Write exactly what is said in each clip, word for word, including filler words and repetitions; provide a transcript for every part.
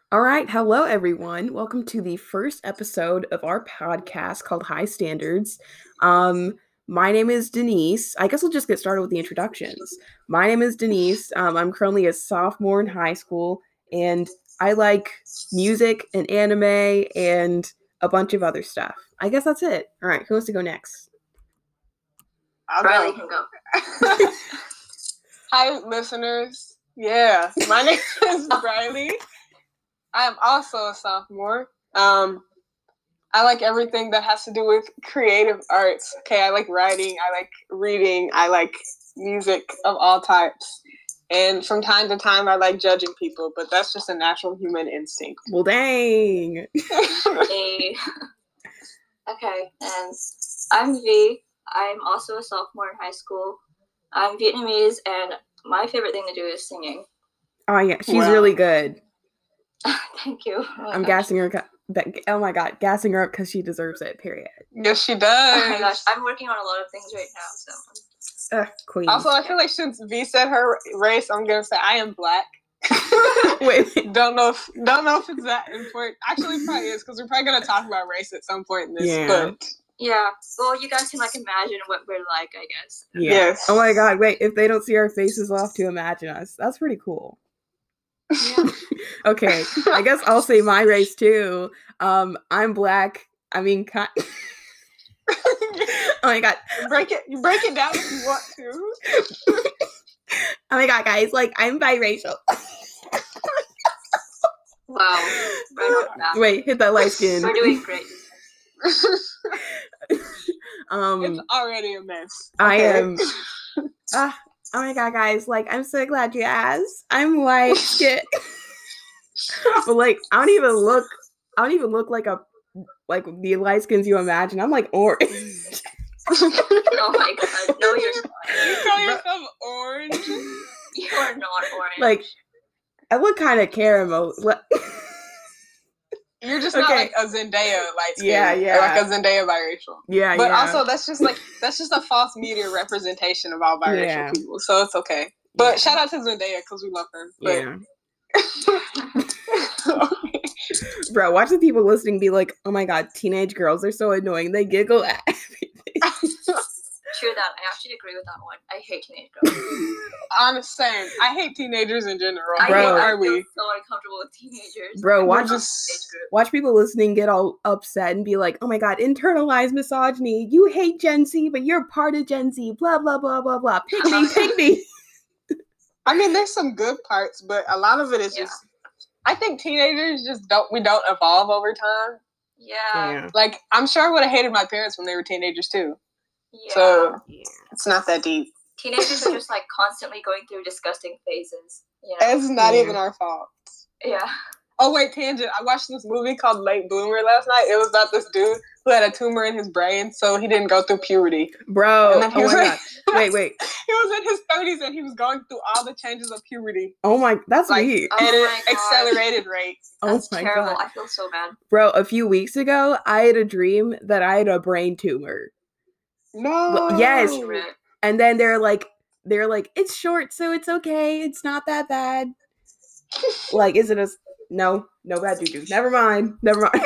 All right, hello everyone. Welcome to the first episode of our podcast called High Standards. Um, my name is Denise. I guess we'll just get started with the introductions. My name is Denise. Um, I'm currently a sophomore in high school, and I like music and anime and a bunch of other stuff. I guess that's it. All right, who wants to go next? I'll Riley go. can go. Hi, listeners. Yeah, my name is Riley. I am also a sophomore. Um, I like everything that has to do with creative arts. Okay, I like writing, I like reading, I like music of all types. And from time to time, I like judging people, but that's just a natural human instinct. Well, dang. Hey. Okay, and I'm V. I'm also a sophomore in high school. I'm Vietnamese, and my favorite thing to do is singing. Oh yeah, she's Wow. really good. Thank you. Oh I'm gosh. gassing her. Oh my god, gassing her up because she deserves it. Period. Yes, she Oh does. my gosh, I'm working on a lot of things right now, so. Ugh, queen. Also, I feel like since V said her race, I'm gonna say I am black. Wait, wait. don't know if don't know if it's that important. Actually, probably is because we're probably gonna talk about race at some point in this. Yeah. But Yeah, well, you guys can like imagine what we're like, I guess. Yeah. Yes. Oh my god, wait, if they don't see our faces, they'll have to imagine us. That's pretty cool. Yeah. Okay, I guess I'll say my race too. Um, I'm black. I mean, ki- oh my god. break it, you break it down if you want to. Oh my god, guys, like, I'm biracial. Wow. Right on that. Wait, hit that light skin. We're doing great. um, It's already a mess. I Okay. am. Uh, oh my god, guys! Like, I'm so glad you asked. I'm light skinned, but like, I don't even look. I don't even look like a like the light skins you imagine. I'm like orange. Oh my god, no, you're not. You call yourself orange? You are not orange. Like, I look kind of caramel. Like, You're just not Okay. like a Zendaya light skin. Yeah, yeah. Or like a Zendaya biracial. yeah, But yeah. also, that's just like that's just a false media representation of all biracial Yeah. people. So it's okay. But Yeah. shout out to Zendaya because we love her. But yeah, bro. Watch the people listening be like, "Oh my god, teenage girls are so annoying. They giggle at everything." True that. I actually agree with that one. I hate teenage girls. Honest same. I hate teenagers in general. I Bro. hate, What I are feel we? so uncomfortable with teenagers. Bro, I'm watch not this- age group. Watch people listening get all upset and be like, "Oh my god, internalized misogyny. You hate Gen Z, but you're part of Gen Z. Blah blah blah blah blah. Pick me, pick me." I mean, there's some good parts, but a lot of it is Yeah. just. I think teenagers just don't. We don't evolve over time. Yeah. Yeah. Like I'm sure I would have hated my parents when they were teenagers too. Yeah. So Yeah. it's not that deep. Teenagers are just like constantly going through disgusting phases. You know? It's not Yeah. even our fault. Yeah. Oh wait, tangent. I watched this movie called Late Bloomer last night. It was about this dude who had a tumor in his brain, so he didn't go through puberty. Bro, And then he oh was my like- god. Wait, wait. He was in his thirties and he was going through all the changes of puberty, Oh my, that's like me. Oh at an my gosh. accelerated rate. Oh That's my terrible. god. I feel so bad. Bro, a few weeks ago, I had a dream that I had a brain tumor. No. Yes. True. And then they're like, they're like, it's short, so it's okay. It's not that bad. Like, is it a no, no bad juju. Never mind. Never mind.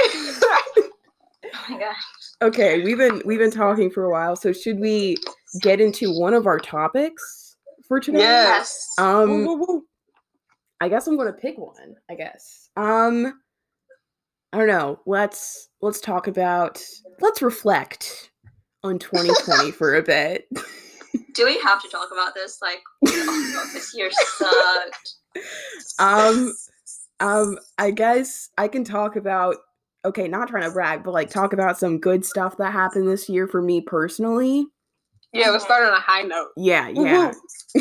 Oh my god. Okay, we've been we've been talking for a while, so should we get into one of our topics for today? Yes. Um, Woo, woo, woo. I guess I'm gonna pick one. I guess. Um, I don't know. Let's let's talk about. Let's reflect on twenty twenty for a bit. Do we have to talk about this? Like, oh no, this year sucked. um, um, I guess I can talk about. Okay, not trying to brag, but like talk about some good stuff that happened this year for me personally. Yeah, let's start on a high note. Yeah, yeah.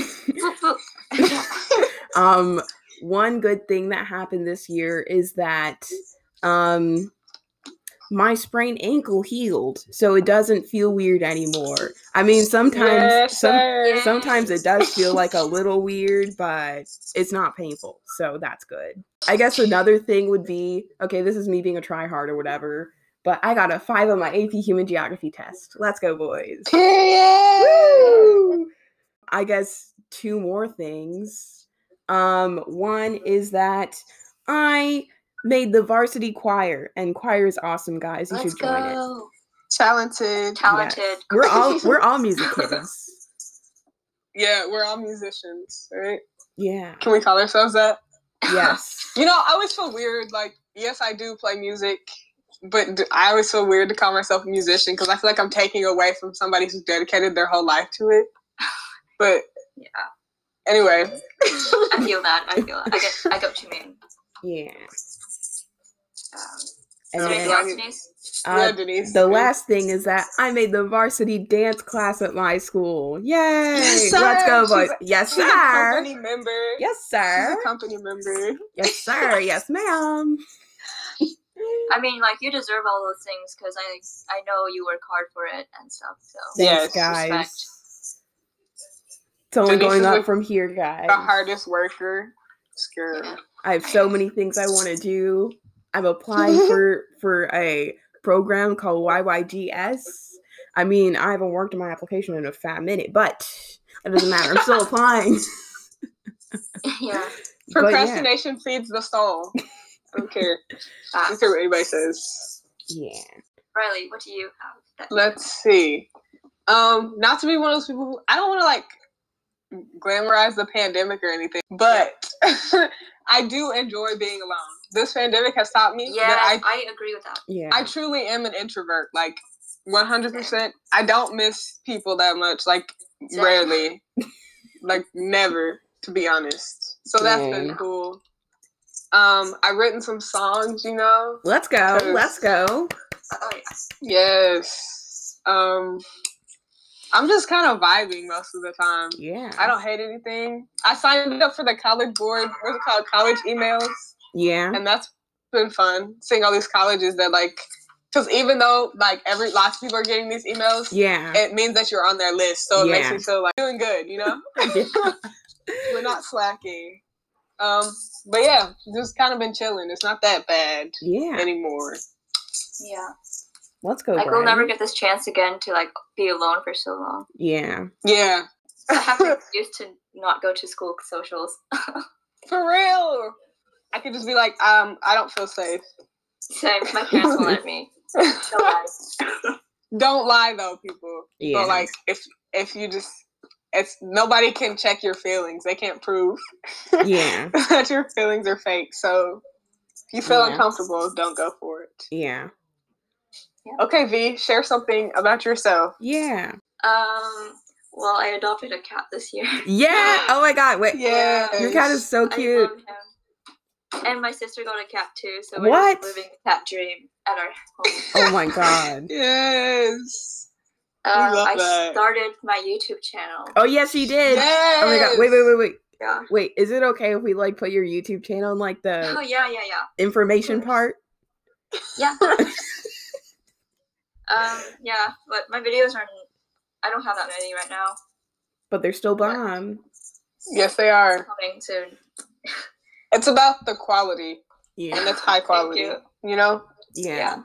Yeah. um, one good thing that happened this year is that um my sprained ankle healed, so it doesn't feel weird anymore. I mean, sometimes Yes, some sir. sometimes it does feel like a little weird, but it's not painful, so that's good. I guess another thing would be, okay, this is me being a tryhard or whatever, but I got a five on my A P Human Geography test. Let's go, boys. Period. Woo! I guess two more things. Um, one is that I made the varsity choir, and choir is awesome, guys. You Let's should join go. it. Talented. Talented. Yes. We're all we're all music kids. Yeah, we're all musicians, right? Yeah. Can we call ourselves that? Yes. You know, I always feel weird. Like, yes, I do play music, but d- I always feel weird to call myself a musician because I feel like I'm taking away from somebody who's dedicated their whole life to it. But Yeah. anyway, I feel that. I feel that. I get. I get what you mean. Yeah. Um, And Okay, anything then, I else, need- Denise? uh, yeah, Denise. the last thing is that I made the varsity dance class at my school. Yay! Yes, Let's go, sir. boys. She's a- Yes, she's a sir. company member. Yes, She's sir. a company member. Yes, sir. Yes, ma'am. I mean, like, you deserve all those things because I I know you work hard for it and stuff. So Thanks, Yes. guys. Respect. It's only Denise going is up the- from here, guys. The hardest worker. Screw. Yeah. I have so many things I want to do. I'm applying for for a program called Y Y G S. I mean, I haven't worked on my application in a fat minute, but it doesn't matter. I'm still applying. Yeah. But yeah, Procrastination feeds the soul. I don't care. I don't Uh, care what anybody says. yeah. Riley, what do you have? That Let's see. Um, not to be one of those people who I don't want to like glamorize the pandemic or anything, but I do enjoy being alone. This pandemic has taught me Yeah, that I I agree with that. Yeah. I truly am an introvert. Like one hundred percent. I don't miss people that much. Like Same. rarely. Like never, to be honest. So that's been Same. cool. Um, I've written some songs, you know. Let's go. Because- Let's go. Oh yeah. Yes. Um, I'm just kind of vibing most of the time. Yeah. I don't hate anything. I signed up for the college board. What's it called? College emails. Yeah. And that's been fun. Seeing all these colleges that like, because even though like every lots of people are getting these emails, Yeah. it means that you're on their list. So it makes Yeah. me feel like doing good. You know, we're not slacking. Um, but yeah, just kind of been chilling. It's not that bad Yeah. anymore. Yeah. Let's go, Like Brian. we'll never get this chance again to like be alone for so long. Yeah. Yeah, I have an excuse to not go to school socials. for real. I could just be like, um, I don't feel safe. Same. My parents won't let me. Don't lie. Don't lie though, people. Yeah. So like, if if you just, it's nobody can check your feelings. They can't prove Yeah. that your feelings are fake. So if you feel Yeah. uncomfortable, don't go for it. Yeah. Okay, V, share something about yourself. Yeah. Um. Well, I adopted a cat this year. Yeah. Oh my God. Wait. Yeah, Your cat is so I cute. love him. And my sister got a cat too, so we're What? just living the cat dream at our home. Oh my God. Yes. Um, love I that. started my YouTube channel. Oh yes, you did. Yes. Oh my God. Wait, wait, wait, wait. Yeah. Wait, is it okay if we like put your YouTube channel in like Oh the yeah, yeah, yeah. information course. part? Yeah. um. Yeah, but my videos aren't. I don't have that many right now. But they're still bomb. Yes, they are. Coming soon. It's about the quality, Yeah. and it's high quality. you. You know. Yeah.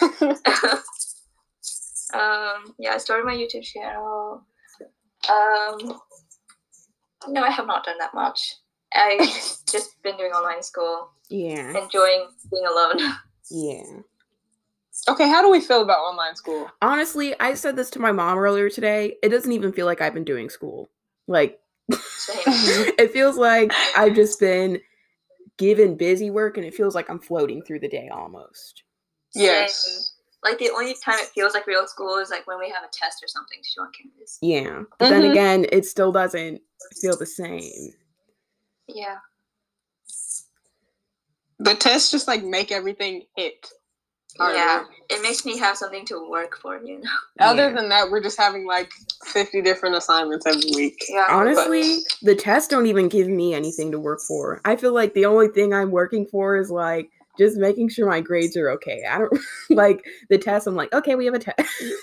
um. Yeah, I started my YouTube channel. Um. No, I have not done that much. I just been doing online school, Yeah. enjoying being alone. Yeah. Okay, how do we feel about online school? Honestly, I said this to my mom earlier today. It doesn't even feel like I've been doing school. Like, Same. it feels like I've just been given busy work and it feels like I'm floating through the day almost. Yes. Like the only time it feels like real school is like when we have a test or something to show on campus. Yeah. But then Mhm. again, it still doesn't feel the same. Yeah. The tests just like make everything hit. harder. Yeah. It makes me have something to work for, you know. Other Yeah. than that, we're just having like fifty different assignments every week. Yeah. Honestly, the tests don't even give me anything to work for. I feel like the only thing I'm working for is like just making sure my grades are okay. I don't like the test. I'm like, okay, we have a test.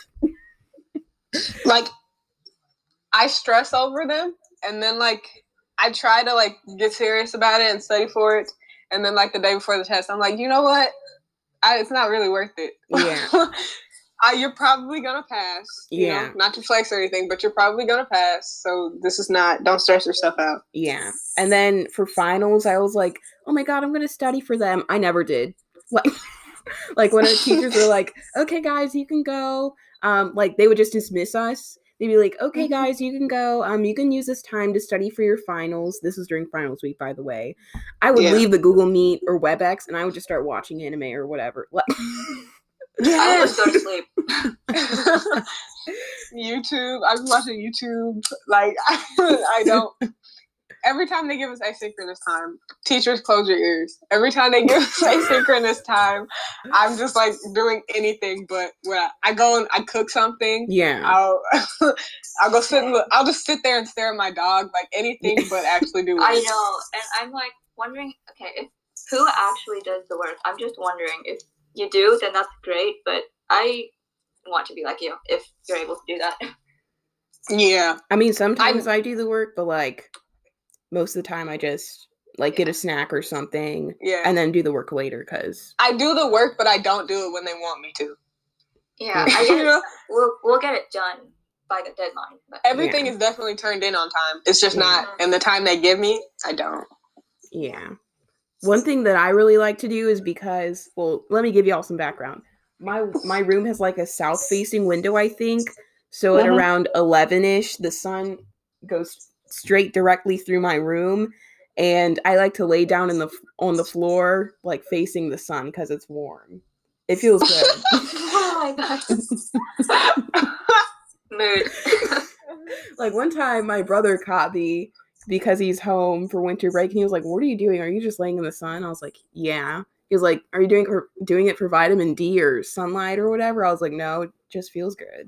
Like, I stress over them, and then like I try to like get serious about it and study for it, and then like the day before the test, I'm like, you know what? I, it's not really worth it. Yeah. Uh, you're probably gonna pass. You Yeah. know, not to flex or anything, but you're probably gonna pass. So this is not. Don't stress yourself out. Yeah. And then for finals, I was like, oh my god, I'm gonna study for them. I never did. Like, like when our teachers were like, okay, guys, you can go. Um, like they would just dismiss us. They'd be like, okay, guys, you can go. Um, you can use this time to study for your finals. This is during finals week, by the way. I would Yeah. leave the Google Meet or WebEx, and I would just start watching anime or whatever. Like, I would just go to sleep. YouTube. I've been watching YouTube. Like I don't. Every time they give us asynchronous time, teachers close your ears. Every time they give us asynchronous time, I'm just like doing anything but when I, I go and I cook something. yeah. I'll I'll go sit. In the, I'll just sit there and stare at my dog. Like anything but actually do work. I know, and I'm like wondering. Okay, if who actually does the work? I'm just wondering if you do, then that's great. But I want to be like you if you're able to do that. Yeah. I mean, sometimes I, I do the work, but like most of the time I just like get a snack or something Yeah. and then do the work later because I do the work, but I don't do it when they want me to. Yeah, I get it. We'll we'll get it done by the deadline. But Everything Yeah. is definitely turned in on time. It's just Yeah. not in the time they give me. I don't. yeah. One thing that I really like to do is because, well, let me give y'all some background. My my room has like a south facing window, I think. So at Mhm. around eleven ish, the sun goes straight directly through my room, and I like to lay down in the on the floor, like facing the sun because it's warm. It feels good. oh my god, mood. Like one time, my brother caught me because he's home for winter break, and he was like, "What are you doing? Are you just laying in the sun?" I was like, "Yeah." He was like, "Are you doing for, doing it for vitamin D or sunlight or whatever?" I was like, "No, it just feels good.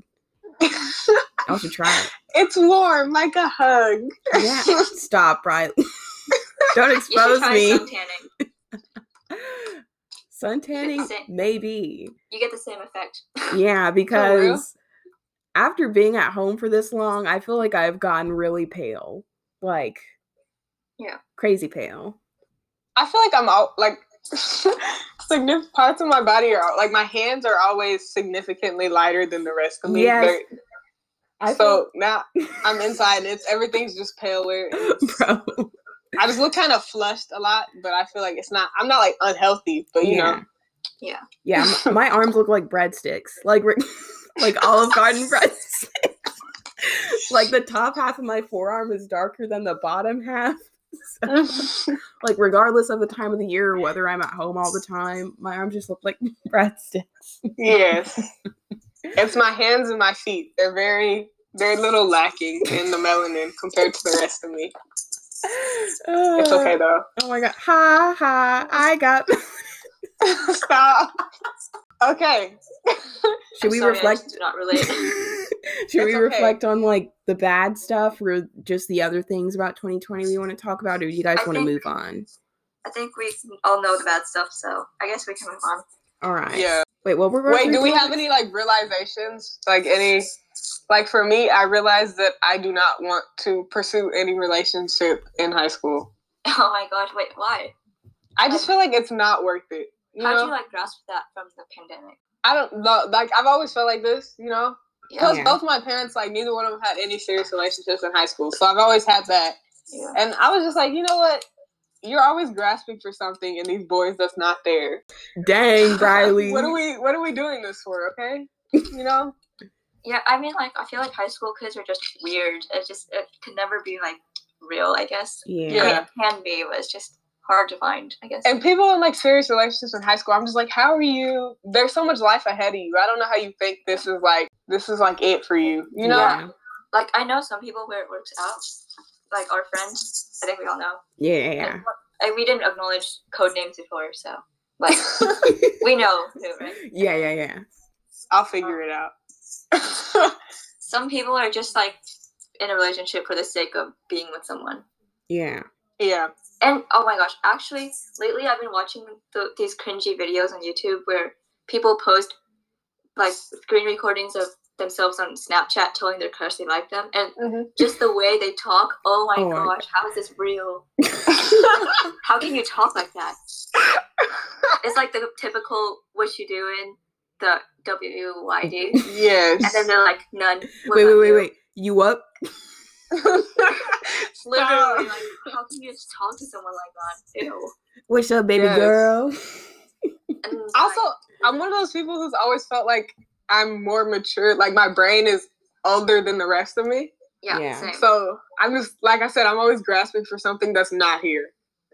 I should try it." It's warm, like a hug. Yeah, stop, Riley. Don't You should expose try me. suntanning. Suntanning, Same. maybe. You get the same effect. Yeah, real? because after being at home for this long, I feel like I've gotten really pale. Like, Yeah. crazy pale. I feel like I'm out, like, significant parts of my body are, like, my hands are always significantly lighter than the rest of me. Yes. They're- I so now I'm inside and it's, everything's just paler. Bro. I just look kind of flushed a lot, but I feel like it's not, I'm not, like, unhealthy, but, you Yeah. know. Yeah. Yeah, my, my arms look like breadsticks. Like, re- like Olive Garden breadsticks. Like, the top half of my forearm is darker than the bottom half. So, like, regardless of the time of the year or whether I'm at home all the time, my arms just look like breadsticks. Yes. It's my hands and my feet. They're very, very little lacking in the melanin compared to the rest of me. It's okay, though. Oh my god. Ha ha. I got. Stop. Okay. Should we Sorry, reflect? I just do not relate. Should It's we okay. reflect on like the bad stuff or just the other things about twenty twenty we want to talk about, or do you guys I want to think- move on? I think we all know the bad stuff, so I guess we can move on. All right. Yeah. Wait, what we're Wait, do we have any, like, realizations? Like, any... Like, for me, I realized that I do not want to pursue any relationship in high school. Oh my gosh, wait, why? I just feel like it's not worth it. You How'd know? you like grasp that from the pandemic? I don't know. Like, I've always felt like this, you know? Yeah. Because Yeah. both my parents, like, neither one of them had any serious relationships in high school. So I've always had that. Yeah. And I was just like, you know what? You're always grasping for something in these boys that's not there. Dang, Riley. What are we what are we doing this for, okay? You know? Yeah, I mean, like, I feel like high school kids are just weird. It just, it can never be, like, real, I guess. Yeah. I mean, Yeah. it can be, but it's just hard to find, I guess. And people in, like, serious relationships in high school, I'm just like, how are you? There's so much life ahead of you. I don't know how you think this is, like, this is, like, it for you. You know? Yeah. Like, I know some people where it works out. Like, our friends, I think we all know. Yeah. Yeah. And, like, we didn't acknowledge code names before, so, like, we know who, right? Yeah. Yeah. Yeah. I'll figure it out. Some people are just, like, in a relationship for the sake of being with someone. Yeah. Yeah. And, oh my gosh, actually, lately I've been watching the, these cringy videos on YouTube where people post, like, screen recordings of themselves on Snapchat telling their crush they like them. And Mm-hmm. just the way they talk, oh my Oh my gosh, how is this real? How can you talk like that? It's like the typical what you doing, the W Y D. Yes. And then they're like, none. What Wait, wait, about wait, you? wait. You up? Literally, like, how can you just talk to someone like that? Ew. What's up, baby Yes. girl? And Also, like, I'm one of those people who's always felt like I'm more mature. Like my brain is older than the rest of me. yeah, Yeah. same. So I'm just, like I said, I'm always grasping for something that's not here.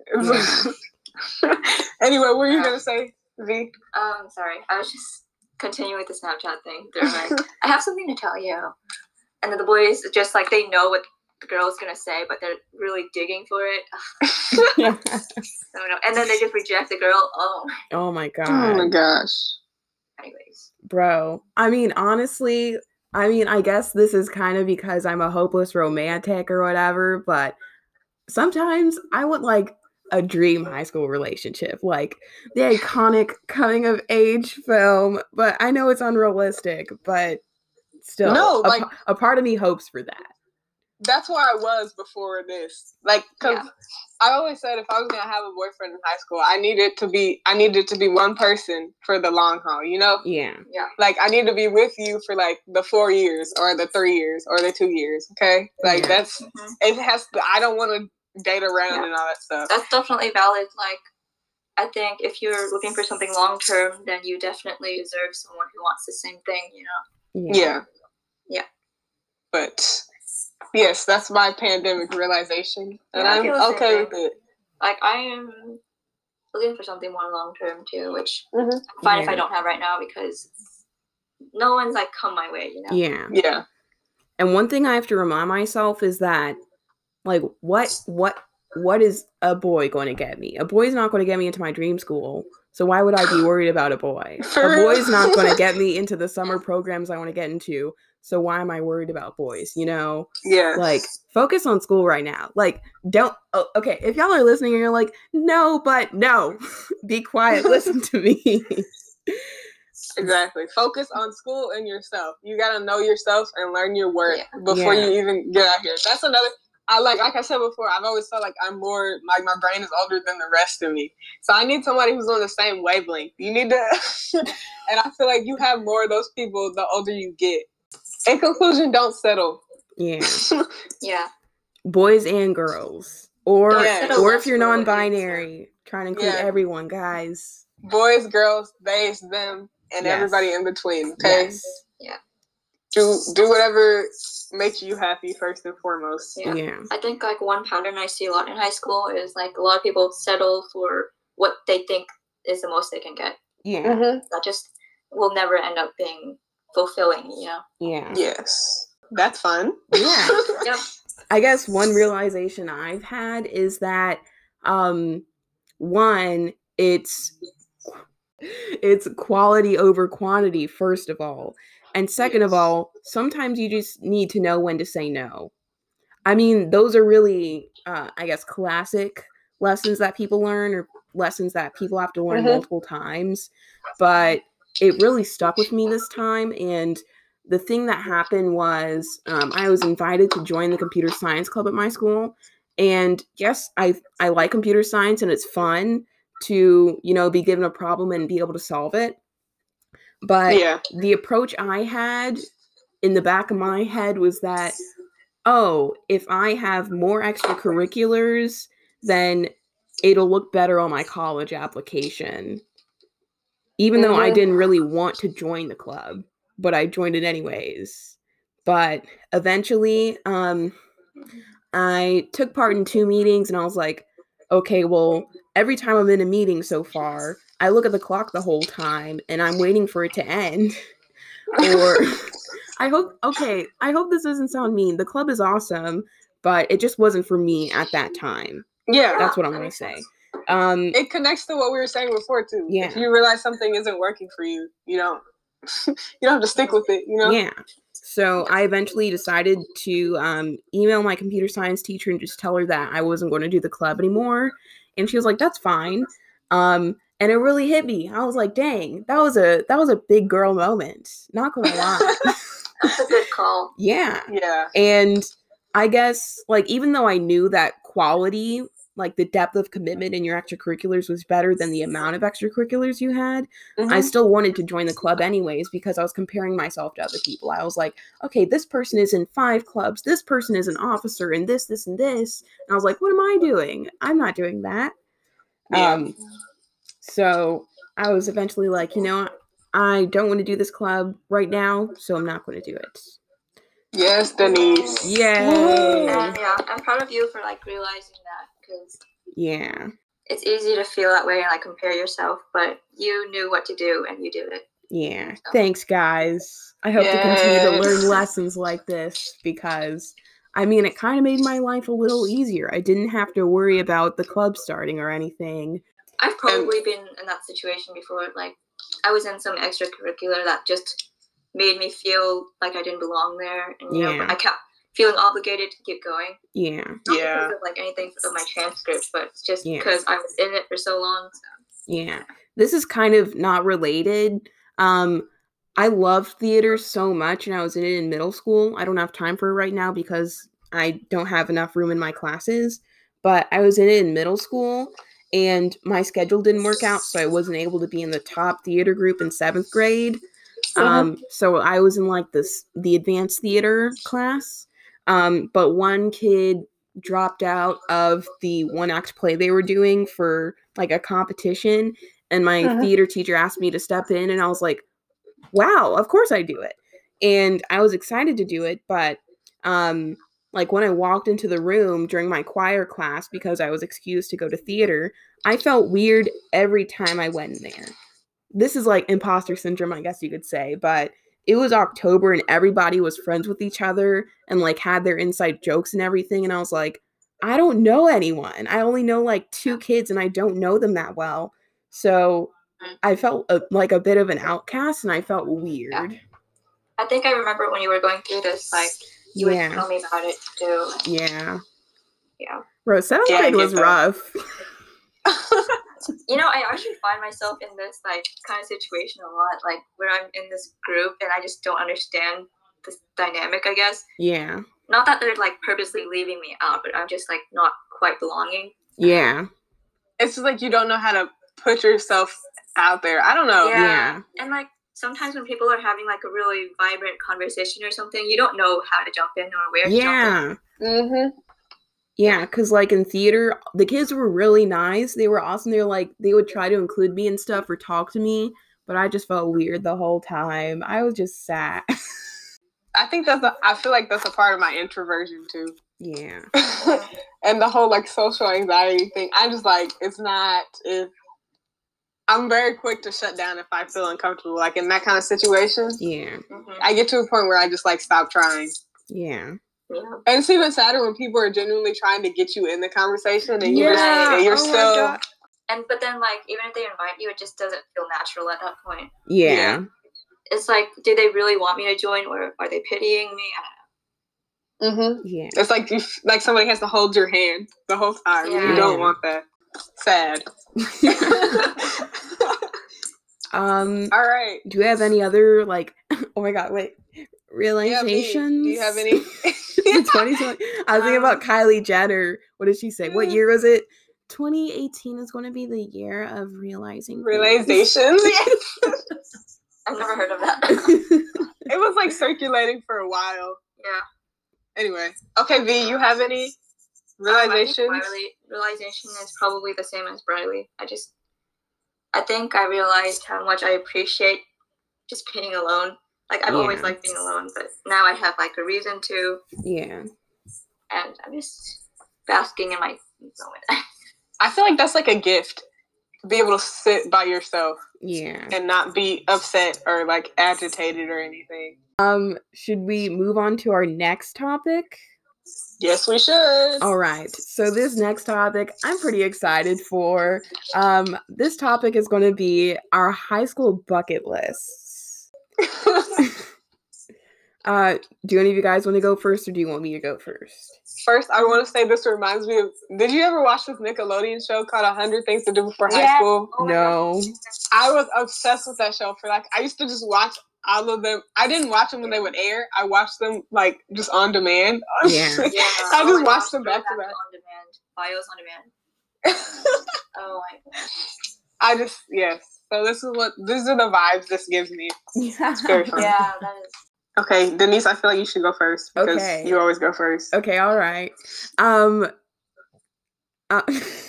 Yeah. Anyway, what were you going to say, V? Um, sorry, I was just continuing with the Snapchat thing. They're like, I have something to tell you. And then the boys just like, they know what the girl's gonna say, but they're really digging for it. I don't know. And then they just reject the girl. Oh. Oh my god. Oh my gosh. Anyways. Bro, I mean, honestly, I mean, I guess this is kind of because I'm a hopeless romantic or whatever, but sometimes I would like a dream high school relationship, like the iconic coming of age film, but I know it's unrealistic, but still, No, a, like- p- a part of me hopes for that. That's where I was before this. Like, because Yeah. I always said if I was going to have a boyfriend in high school, I needed to be, I needed to be one person for the long haul, you know? Yeah. Yeah. Like, I need to be with you for, like, the four years or the three years or the two years, okay? Like, Yeah. that's, Mhm. it has to, I don't want to date around Yeah. and all that stuff. That's definitely valid. Like, I think if you're looking for something long term, then you definitely deserve someone who wants the same thing, you know? Yeah. Yeah. But, yes, that's my pandemic realization. And Yeah, I I'm feel the same okay thing. with it. Like, I am looking for something more long term too, which Mhm. I'm fine if Yeah. I don't have right now because no one's like come my way, you know? Yeah. Yeah. And one thing I have to remind myself is that, like, what, what, what is a boy going to get me? A boy's not going to get me into my dream school. So why would I be worried about a boy? For A real? boy's not going to get me into the summer programs I want to get into. So why am I worried about boys? You know, Yeah. like, focus on school right now. Like, don't. Oh, okay, if y'all are listening and you're like, no, but no, be quiet. Listen to me. Exactly. Focus on school and yourself. You gotta know yourself and learn your worth Yeah. before Yeah. you even get out here. That's another. I like, like I said before. I've always felt like I'm more like my brain is older than the rest of me. So I need somebody who's on the same wavelength. You need to, and I feel like you have more of those people the older you get. In conclusion, don't settle. Yeah. Yeah. Boys and girls, or Yeah. or if Settle you're for what you non-binary, trying to include Yeah. everyone, guys. Boys, girls, theys, them, and Yes. everybody in between. Okay. Yes. Do do whatever makes you happy first and foremost. Yeah. Yeah. I think like one pattern I see a lot in high school is like a lot of people settle for what they think is the most they can get. Yeah. Mm-hmm. That just will never end up being fulfilling, you know? Yeah. Yes. That's fun. Yeah. Yep. I guess one realization I've had is that um one, it's it's quality over quantity, first of all. And second of Yes. all, sometimes you just need to know when to say no. I mean, those are really uh I guess classic lessons that people learn, or lessons that people have to learn Mhm. multiple times. But it really stuck with me this time, and the thing that happened was um, I was invited to join the computer science club at my school. And yes, I I like computer science, and it's fun to, you know, be given a problem and be able to solve it. But Yeah. the approach I had in the back of my head was that, oh, if I have more extracurriculars, then it'll look better on my college application. Even though I Mhm. didn't really want to join the club, but I joined it anyways. But eventually, um, I took part in two meetings, and I was like, okay, well, every time I'm in a meeting so far, I look at the clock the whole time, and I'm waiting for it to end. Or I hope, okay, I hope this doesn't sound mean. The club is awesome, but it just wasn't for me at that time. Yeah. That's what I'm that going to makes say. sense. Um, It connects to what we were saying before too. Yeah. If you realize something isn't working for you, you don't you don't have to stick with it, you know? Yeah. So I eventually decided to um, email my computer science teacher and just tell her that I wasn't going to do the club anymore. And she was like, that's fine. Um, and it really hit me. I was like, dang, that was a that was a big girl moment. Not gonna lie. That's a good call. Yeah. Yeah. And I guess, like, even though I knew that quality, like the depth of commitment in your extracurriculars was better than the amount of extracurriculars you had, Mhm. I still wanted to join the club anyways because I was comparing myself to other people. I was like, okay, this person is in five clubs, this person is an officer, and this, this, and this. And I was like, what am I doing? I'm not doing that. Yeah. Um, so I was eventually like, you know, I don't want to do this club right now, so I'm not going to do it. Yes, Denise. Yay! And yeah, I'm proud of you for like realizing that, because Yeah. it's easy to feel that way and like compare yourself, but you knew what to do and you did it. Yeah. Thanks, guys. I hope to continue to Yes. learn lessons like this because, I mean, it kind of made my life a little easier. I didn't have to worry about the club starting or anything. I've probably been in that situation before. Like, I was in some extracurricular that just made me feel like I didn't belong there, and you know, Yeah. but I kept feeling obligated to keep going. Yeah. Not Yeah. because of like anything of my transcript, but just Yeah. because I was in it for so long. So. Yeah. This is kind of not related. Um, I loved theater so much, and I was in it in middle school. I don't have time for it right now because I don't have enough room in my classes, but I was in it in middle school, and my schedule didn't work out, so I wasn't able to be in the top theater group in seventh grade. Um, so I was in like this the advanced theater class, um, but one kid dropped out of the one act play they were doing for like a competition, and my Mhm. theater teacher asked me to step in, and I was like, wow, of course I do it. And I was excited to do it, but um, like when I walked into the room during my choir class because I was excused to go to theater, I felt weird every time I went in there. This is like imposter syndrome, I guess you could say, but it was October and everybody was friends with each other and like had their inside jokes and everything. And I was like, I don't know anyone. I only know like two kids and I don't know them that well. So I felt a, like a bit of an outcast and I felt weird. Yeah. I think I remember when you were going through this, like, you Yeah. would tell me about it too. Yeah. Yeah. Bro, seventh Yeah, I grade get was that. rough. You know, I actually find myself in this, like, kind of situation a lot, like, where I'm in this group and I just don't understand this dynamic, I guess. Yeah. Not that they're, like, purposely leaving me out, but I'm just, like, not quite belonging. Yeah. It's just like you don't know how to put yourself out there. I don't know. Yeah. Yeah. And, like, sometimes when people are having, like, a really vibrant conversation or something, you don't know how to jump in or where to jump Yeah. Mm-hmm. Yeah, because like in theater, the kids were really nice. They were awesome. They were like, they would try to include me and stuff or talk to me, but I just felt weird the whole time. I was just sad. I think that's a, I feel like that's a part of my introversion too. Yeah. And the whole like social anxiety thing. I'm just like, it's not, if I'm very quick to shut down if I feel uncomfortable. Like in that kind of situation, Yeah. in. Mhm. I get to a point where I just like stop trying. Yeah. Yeah. And it's even sadder when people are genuinely trying to get you in the conversation and you're, just, Yeah. and you're Oh my still. God. And but then, like, even if they invite you, it just doesn't feel natural at that point. Yeah. Yeah. It's like, do they really want me to join, or are they pitying me? I don't know. Mm-hmm. Yeah. It's like you, f- like somebody has to hold your hand the whole time. Yeah. You don't want that. Sad. um, All right. do you have any other like, oh my God, wait, Yeah, B, realizations? do you have any? In twenty twenty, I was thinking Um, about Kylie Jenner. What did she say? What year was it? twenty eighteen is going to be the year of realizing things. Realizations. Yeah. I've never heard of that. It was like circulating for a while. Yeah. Anyway, okay, V, you have any Um, realizations? I think my reali- realization is probably the same as Briley. I just, I think I realized how much I appreciate just being alone. Like, I've always Yeah. liked being alone, but now I have, like, a reason to, Yeah. and I'm just basking in my moment. I feel like that's like a gift. To be able to sit by yourself Yeah. and not be upset or like agitated or anything. Um, should we move on to our next topic? Yes, we should. All right. So this next topic I'm pretty excited for. Um, this topic is going to be our high school bucket lists. Uh, do any of you guys want to go first, or do you want me to go first? First, I want to say this reminds me of. Did you ever watch this Nickelodeon show called A Hundred Things to Do Before High Yeah. School? Oh my No. I was obsessed with that show for like. I used to just watch all of them. I didn't watch them when they would air. I watched them like just on demand. Yeah. Yeah. I Oh just my watched gosh, them back to throwback back. On demand. Bios on demand. Oh my god. I just yes. So this is what these are the vibes this gives me. Yeah. It's very fun. Yeah, that is. Okay, Denise, I feel like you should go first because Okay. you always go first. Okay, all right. Um, uh,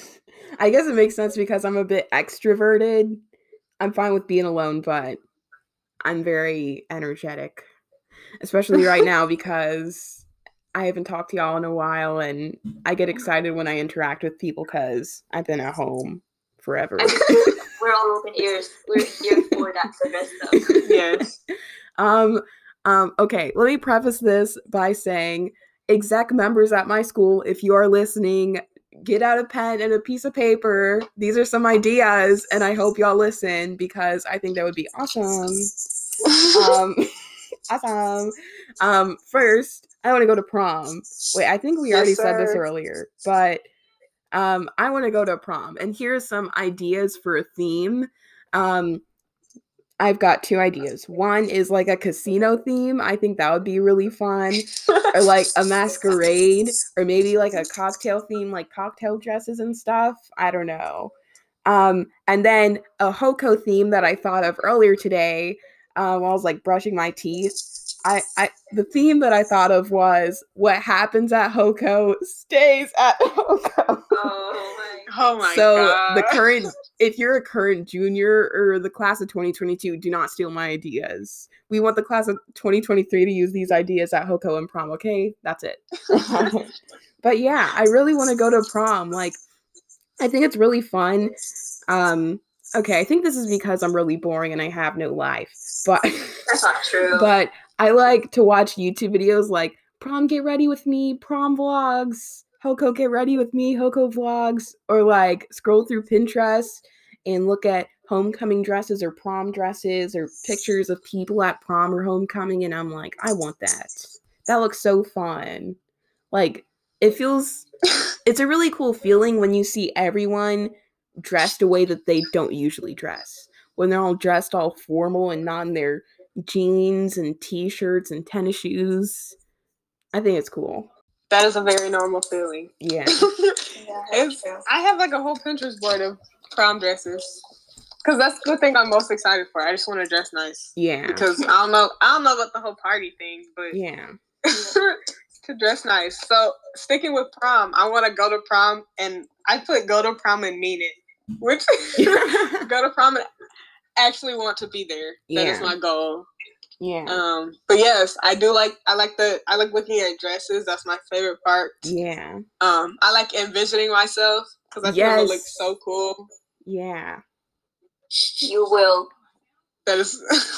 I guess it makes sense because I'm a bit extroverted. I'm fine with being alone, but I'm very energetic, especially right now because I haven't talked to y'all in a while, and I get excited when I interact with people because I've been at home forever. I just, we're all open ears. We're here for that service, though. Yes. Um, um, okay, let me preface this by saying, exec members at my school, if you are listening, get out a pen and a piece of paper. These are some ideas, and I hope y'all listen because I think that would be awesome. Um, awesome. Um, first, I want to go to prom. Wait, I think we Yes, already said this sir. earlier, but um, I want to go to prom, and here's some ideas for a theme. Um, I've got two ideas. One is like a casino theme. I think that would be really fun. Or like a masquerade, or maybe like a cocktail theme, like cocktail dresses and stuff. I don't know. Um, and then a Hoko theme that I thought of earlier today uh, while I was like brushing my teeth. I, I the theme that I thought of was what happens at Hoko stays at Hoko. Oh my. Oh my so god. the current, if you're a current junior or the class of twenty twenty-two, do not steal my ideas. We want the class of twenty twenty-three to use these ideas at Hoko and prom. Okay, that's it. But yeah, I really want to go to prom. Like, I think it's really fun. Um, okay, I think this is because I'm really boring and I have no life. But That's not true. But I like to watch YouTube videos like prom get ready with me, prom vlogs, Hoko get ready with me, Hoko vlogs, or like scroll through Pinterest and look at homecoming dresses or prom dresses or pictures of people at prom or homecoming, and I'm like, I want that. That looks so fun. Like, it feels, it's a really cool feeling when you see everyone dressed a way that they don't usually dress. When they're all dressed all formal and not in their jeans and t-shirts and tennis shoes. I think it's cool. That is a very normal feeling. Yeah. Yeah, that's It's, true. I have like a whole Pinterest board of prom dresses. Because that's the thing I'm most excited for. I just want to dress nice. Yeah. Because I don't know I don't know about the whole party thing, but Yeah. to dress nice. So sticking with prom, I want to go to prom, and I put go to prom and mean it. Which go to prom and actually want to be there. That Yeah. is my goal. Yeah. Um, but yes, I do like I like the I like looking at dresses. That's my favorite part. Yeah. Um, I like envisioning myself because I think Yes. it would look so cool. Yeah. You will. That is.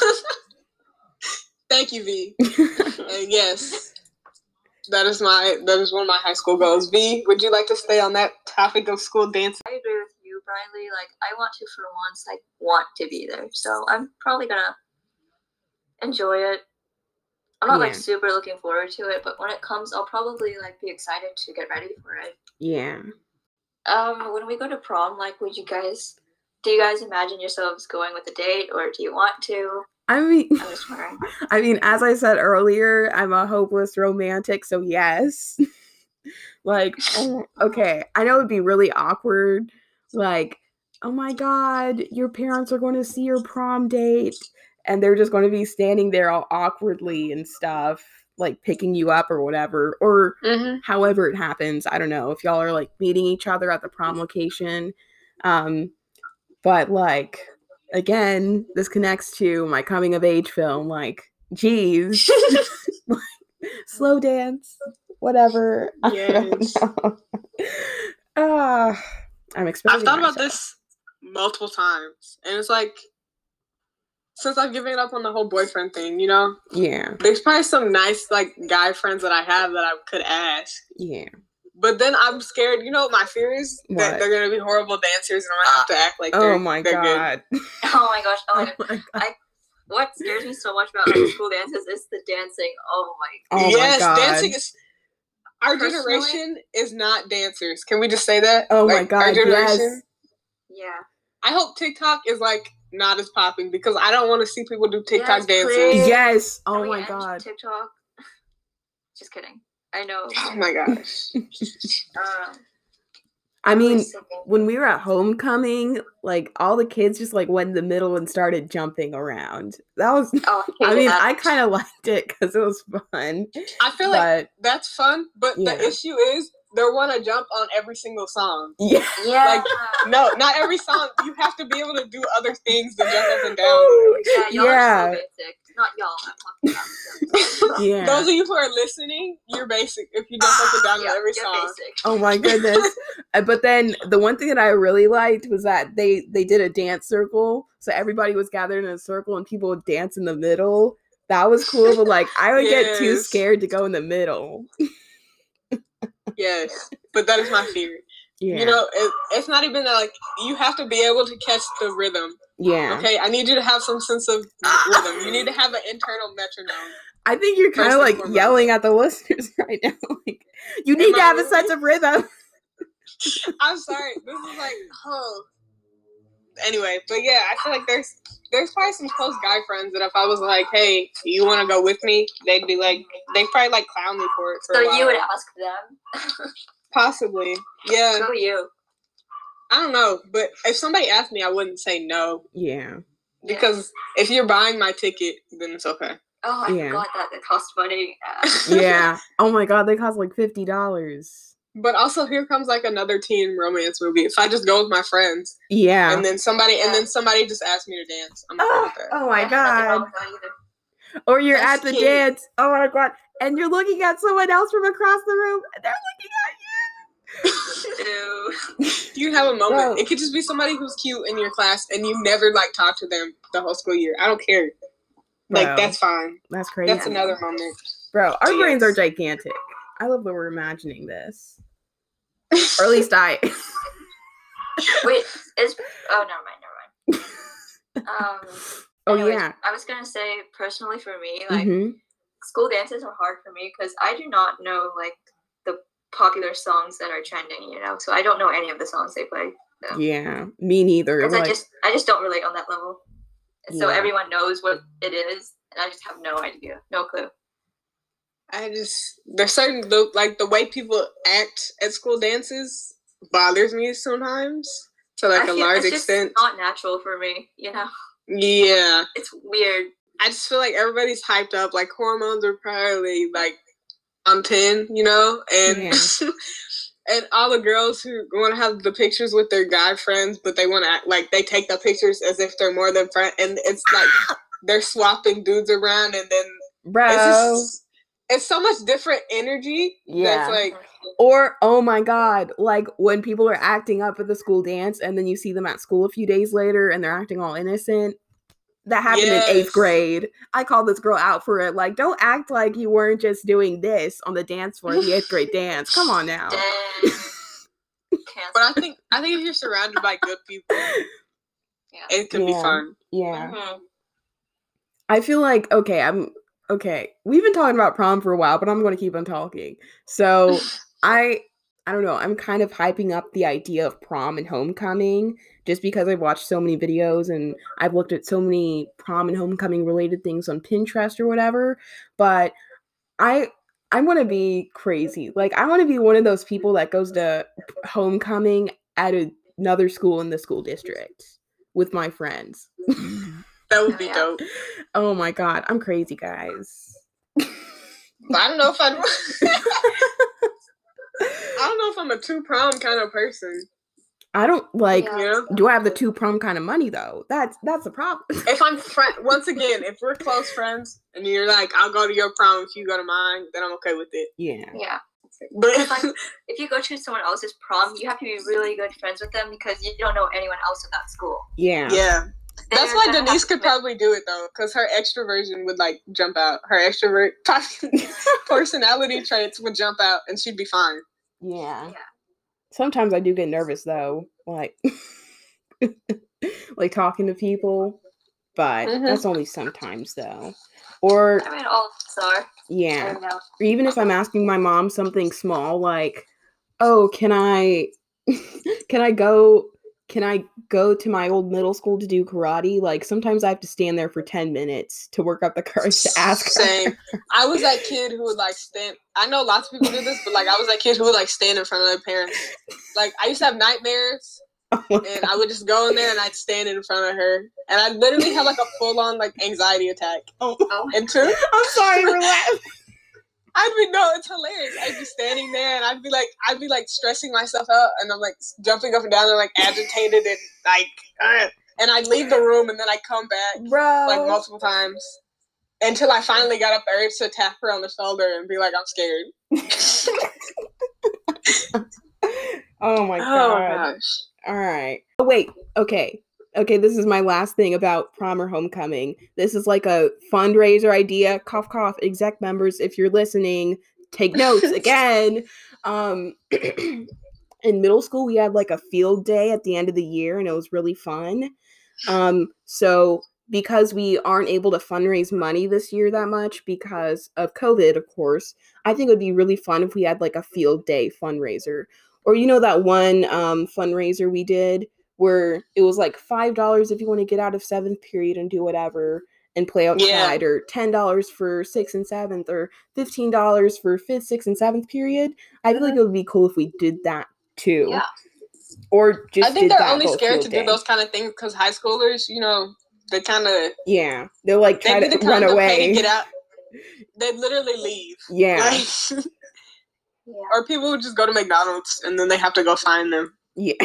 Thank you, V. And yes, that is my that is one of my high school goals. V, would you like to stay on that topic of school dancing? I agree with you, Briley. Like, I want to for once, like, want to be there. So I'm probably gonna enjoy it. I'm not like Yeah. super looking forward to it, but when it comes, I'll probably like be excited to get ready for it. Yeah. Um, when we go to prom, like, would you guys, do you guys imagine yourselves going with a date, or do you want to? I mean, I'm just wondering. I mean, as I said earlier, I'm a hopeless romantic, so yes. Like, oh, okay, I know it'd be really awkward. Like, oh my god, your parents are going to see your prom date, and they're just going to be standing there all awkwardly and stuff, like picking you up or whatever, or Mm-hmm. however it happens. I don't know if y'all are like meeting each other at the prom location. Um, but like, again, this connects to my coming of age film. Like, geez, like, slow dance, whatever. Yes. Ah, I'm exposing I've thought about myself. this multiple times, and it's like since I've given up on the whole boyfriend thing, you know, Yeah, there's probably some nice like guy friends that I have that I could ask. yeah. But then I'm scared. You know what my fear is? What? That they're gonna be horrible dancers, and I'm gonna have to act like they're, Oh my they're good. god. Oh my gosh! Oh my Oh god! my god. What scares me so much about like, school dances is the dancing. Oh my! Oh yes, my god. dancing is. Our Personally- generation is not dancers. Can we just say that? Oh my Like, god. Our generation. Yes. Yeah. I hope TikTok is like not as popping because I don't want to see people do TikTok Yes, dances. please. Yes. Can Oh we my end god. TikTok. Just kidding. I know. Oh my gosh. Um, I mean, Always singing. when we were at homecoming, like all the kids just like went in the middle and started jumping around. That was, Oh, I I hated mean, that. I kind of liked it because it was fun. I feel like But that's fun, but Yeah. the issue is they want to jump on every single song. yeah, Yeah. Like, No, not every song. You have to be able to do other things than jump up and down. yeah, y'all yeah, are so basic. Not y'all, I'm talking about. yeah. Those of you who are listening, you're basic if you jump up and down yeah, on every you're song. basic. Oh my goodness. Uh, but then the one thing that I really liked was that they they did a dance circle. So everybody was gathered in a circle and people would dance in the middle. That was cool, but like I would get too Yes. scared to go in the middle. Yes, but that is my fear. Yeah. You know, it, it's not even that, like, you have to be able to catch the rhythm. Yeah. Okay, I need you to have some sense of rhythm. You need to have an internal metronome. I think you're kind First of and like foremost. yelling at the listeners right now. Like, you Am need to I have a really? sense of rhythm. I'm sorry. This is like, oh. Anyway, but yeah, I feel like there's there's probably some close guy friends that if I was like, hey, you want to go with me? They'd be like, they'd probably like clown me for it. For So a while. you would ask them. Possibly, yeah. Go you. I don't know, but if somebody asked me, I wouldn't say no Yeah. because if you're buying my ticket, then it's okay. Oh, I Yeah. forgot that it costs money. Uh, Yeah. Oh my god, they cost like fifty dollars. But also, here comes like another teen romance movie. If I just go with my friends, Yeah. and then somebody, Yeah. and then somebody just asks me to dance, I'm okay Oh, with that. oh my yeah, nothing wrong god. with that either. Or you're That's at the cute. dance. Oh my god. And you're looking at someone else from across the room. And they're Ew. You have a moment. Bro. It could just be somebody who's cute in your class, and you never like talk to them the whole school year. I don't care. Like Bro. that's fine. That's crazy. That's another moment. Bro, our Yes. brains are gigantic. I love that we're imagining this. Or at least I. Wait, is oh never mind, never mind. Um. Oh anyways, yeah. I was gonna say personally for me, like hmm school dances are hard for me because I do not know like the popular songs that are trending, you know. So I don't know any of the songs they play. So. Yeah. Me neither. Because Like, I just I just don't relate on that level. And so Yeah. everyone knows what it is, and I just have no idea, no clue. I just there's certain the, like the way people act at school dances bothers me sometimes to like I a feel large it's just extent. not natural for me, you know. Yeah, It's weird. I just feel like everybody's hyped up. Like hormones are probably like on ten, you know, and Yeah. and all the girls who want to have the pictures with their guy friends, but they want to act like they take the pictures as if they're more than friends, and it's like they're swapping dudes around, and then bro. it's just it's so much different energy. Yeah. That's like Or, oh my god, like when people are acting up at the school dance and then you see them at school a few days later and they're acting all innocent. That happened Yes. in eighth grade. I called this girl out for it. Like, don't act like you weren't just doing this on the dance floor, the eighth grade dance. Come on now. Dang. But I think I think if you're surrounded by good people, Yeah. it can be Yeah. fun. Yeah. Mhm. I feel like, okay, I'm, okay, we've been talking about prom for a while, but I'm going to keep on talking. So, I, I don't know, I'm kind of hyping up the idea of prom and homecoming just because I've watched so many videos and I've looked at so many prom and homecoming related things on Pinterest or whatever, but I I want to be crazy. Like I want to be one of those people that goes to homecoming at a, another school in the school district with my friends. That would be Yeah. dope. Oh my god, I'm crazy, guys. But I don't know if I'd I don't know if I'm a two prom kind of person. I don't like Yeah. You know? do I have the two prom kind of money though? That's that's the problem. If I'm friend once again, if we're close friends and you're like, I'll go to your prom if you go to mine, then I'm okay with it. Yeah. Yeah. But It's like if you go to someone else's prom, you have to be really good friends with them because you don't know anyone else at that school. Yeah. yeah. That's They're why gonna have Denise to could commit- probably do it though, because her extroversion would like jump out. Her extrovert personality traits would jump out, and she'd be fine. Yeah. Yeah. Sometimes I do get nervous though, like like talking to people, but Mhm. that's only sometimes though. Or I mean, all of us are. I yeah, don't know. or even if I'm asking my mom something small like, "Oh, can I can I go can I go to my old middle school to do karate? Like, sometimes I have to stand there for ten minutes to work up the courage to ask Same. her. I was that kid who would, like, stand... I know lots of people do this, but, like, I was that kid who would, like, stand in front of their parents. Like, I used to have nightmares, Oh my and God. I would just go in there and I'd stand in front of her. And I'd literally have, like, a full-on, like, anxiety attack. Oh, Oh my And two, I'm sorry for laughing. I'd be, no, it's hilarious. I'd be standing there and I'd be like, I'd be like stressing myself out and I'm like jumping up and down and like agitated and like, uh, and I'd leave the room and then I'd come back Bro. like multiple times until I finally got up the urge to tap her on the shoulder and be like, I'm scared. Oh my Oh God. gosh. All right. Oh, wait. Okay. Okay, this is my last thing about prom or homecoming. This is like a fundraiser idea. Cough, cough. Exec members, if you're listening, take notes again. Um, in middle school, we had like a field day at the end of the year, and it was really fun. Um, so because we aren't able to fundraise money this year that much because of COVID, of course, I think it would be really fun if we had like a field day fundraiser. Or you know that one um, fundraiser we did where it was like five dollars if you want to get out of seventh period and do whatever and play outside, Yeah. or ten dollars for sixth and seventh, or fifteen dollars for fifth, sixth, and seventh period. I feel like it would be cool if we did that too. Yeah. Or just I think did they're that only whole scared field to day. do those kind of things because high schoolers, you know, they kind of, Yeah. They'll like they try be the to run kind to pay away. to get out. They literally leave. Yeah. Like, Yeah. or people who just go to McDonald's and then they have to go find them. Yeah.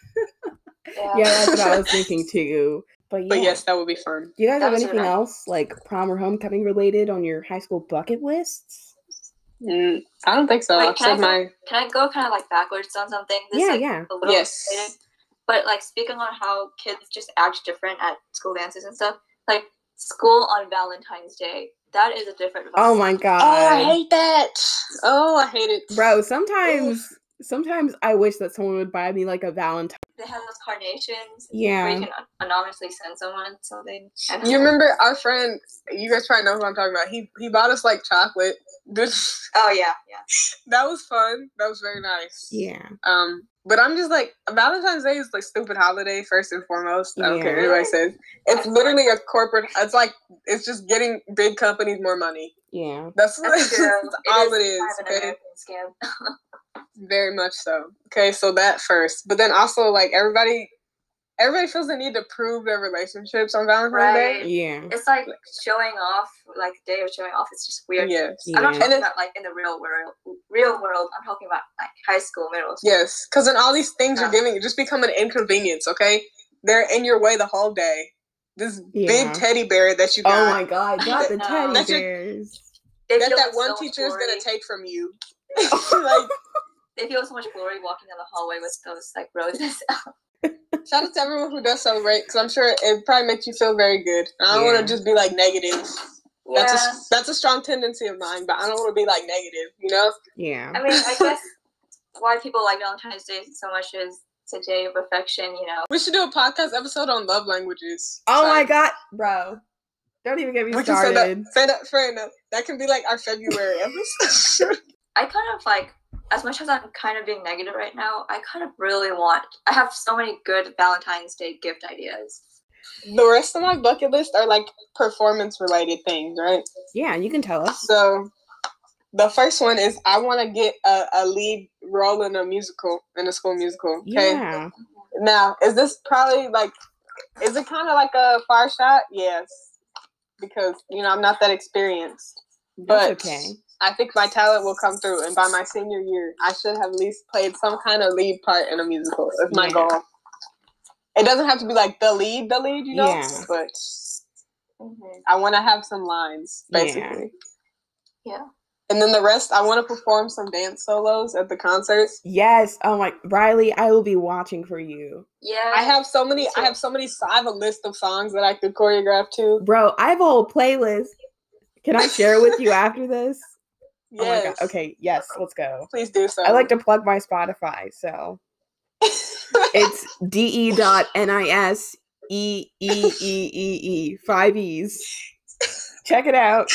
Yeah. Yeah, that's what I was thinking too. But yeah. But yes, that would be fun. Do you guys That have was anything really- else like prom or homecoming related on your high school bucket lists? Mm, I don't think so. Wait, I've can I said go- my Can I go kind of like backwards on something? This Yeah, like, yeah. A little yes. related. But like speaking on how kids just act different at school dances and stuff, like school on Valentine's Day, that is a different vibe. Oh my God. Oh, I hate that. Oh, I hate it, Bro, sometimes sometimes I wish that someone would buy me like a Valentine. They have those carnations Yeah. where you can anonymously send someone something. And You remember our friend? You guys probably know who I'm talking about. He he bought us like chocolate. This Oh yeah, yeah. that was fun. That was very nice. Yeah. Um, but I'm just like, Valentine's Day is like stupid holiday first and foremost. I don't care what Yeah. anybody says. It's literally a corporate. It's like it's just getting big companies more money. Yeah. That's, That's true. all it is is. kind of an Okay? American scam. Very much so. Okay, so that first, but then also like everybody, everybody feels the need to prove their relationships on Valentine's Right. Day. Yeah. It's like showing off, like the day of showing off. It's just weird. Yes. I'm not Yeah. talking And then- about like in the real world. Real world. I'm talking about like high school, middle school. Yes, because then all these things you're Yeah. giving just become an inconvenience. Okay, they're in your way the whole day. This Yeah. big teddy bear that you got, Oh my God, not the No. teddy That's your- bears. They that feel that so one much teacher is glory. gonna take from you. Like, They feel so much glory walking down the hallway with those like roses. shout out to everyone who does celebrate, because I'm sure it probably makes you feel very good. I don't Yeah. want to just be like negative. That's Yeah. a that's a strong tendency of mine, but I don't want to be like negative. You know? Yeah. I mean, I guess why people like Valentine's Day so much is it's a day of affection, you know. We should do a podcast episode on love languages. Oh Sorry. my God, bro. Don't even get me We can say started. that. Say that fair enough. That can be like our February episode. I kind of like, as much as I'm kind of being negative right now, I kind of really want, I have so many good Valentine's Day gift ideas. The rest of my bucket list are like performance related things, right? Yeah, you can tell us. So the first one is I want to get a, a lead role in a musical, in a school musical. Okay. Yeah. Now, is this probably like, is it kind of like a far shot? Yes. Because, you know, I'm not that experienced. But That's okay. I think my talent will come through. And by my senior year, I should have at least played some kind of lead part in a musical. That's my Yeah. goal. It doesn't have to be like the lead, the lead, you know? Yeah. But Mm-hmm. I want to have some lines, Yeah. basically. Yeah. And then the rest, I want to perform some dance solos at the concerts. Yes. Oh my, Riley, I will be watching for you. Yeah. I have so many. Me I too. have so many. I have a list of songs that I could choreograph to. Bro, I have a whole playlist. Can I share with you after this? Yes. Oh my God. Okay, yes, let's go. Please do so. I like to plug my Spotify, so it's de dot nis e e e e e five e's. Check it out.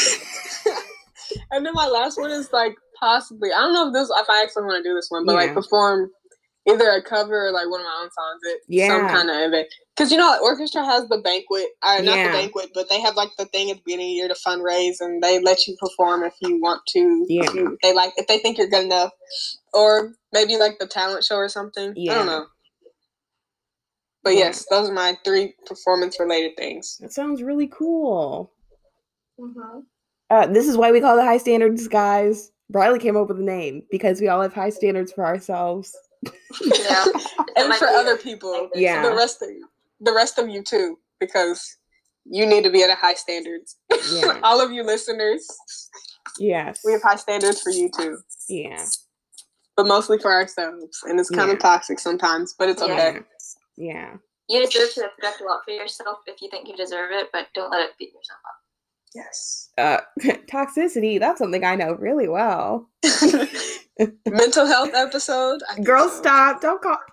And then my last one is like possibly. I don't know if this. If I actually want to do this one, but Yeah. like perform either a cover or like one of my own songs at Yeah. some kind of event. Because you know, like, orchestra has the banquet, uh, not Yeah. the banquet, but they have like the thing at the beginning of the year to fundraise, and they let you perform if you want to. Yeah. If, you, if they like, if they think you're good enough, or maybe like the talent show or something. Yeah. I don't know. But Yeah. yes, those are my three performance related things. That sounds really cool. Mm-hmm. Uh, this is why we call it High Standards, guys. Briley came up with the name because we all have high standards for ourselves. Yeah. And for other people. Yeah. The rest of the rest of you too, because you need to be at a high standards. Yeah. All of you listeners, Yes. we have high standards for you too. Yeah. But mostly for ourselves. And it's kind Yeah. of toxic sometimes, but it's Yeah. okay. Yeah. You deserve to expect a lot for yourself if you think you deserve it, but don't let it beat yourself up. Yes. Uh, toxicity, that's something I know really well. Mental health episode. I think Girl, so. stop. Don't call.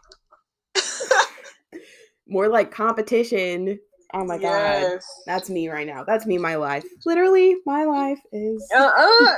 More like competition. Oh my god. Yes. That's me right now. That's me, my life. Literally, my life is. Uh-uh.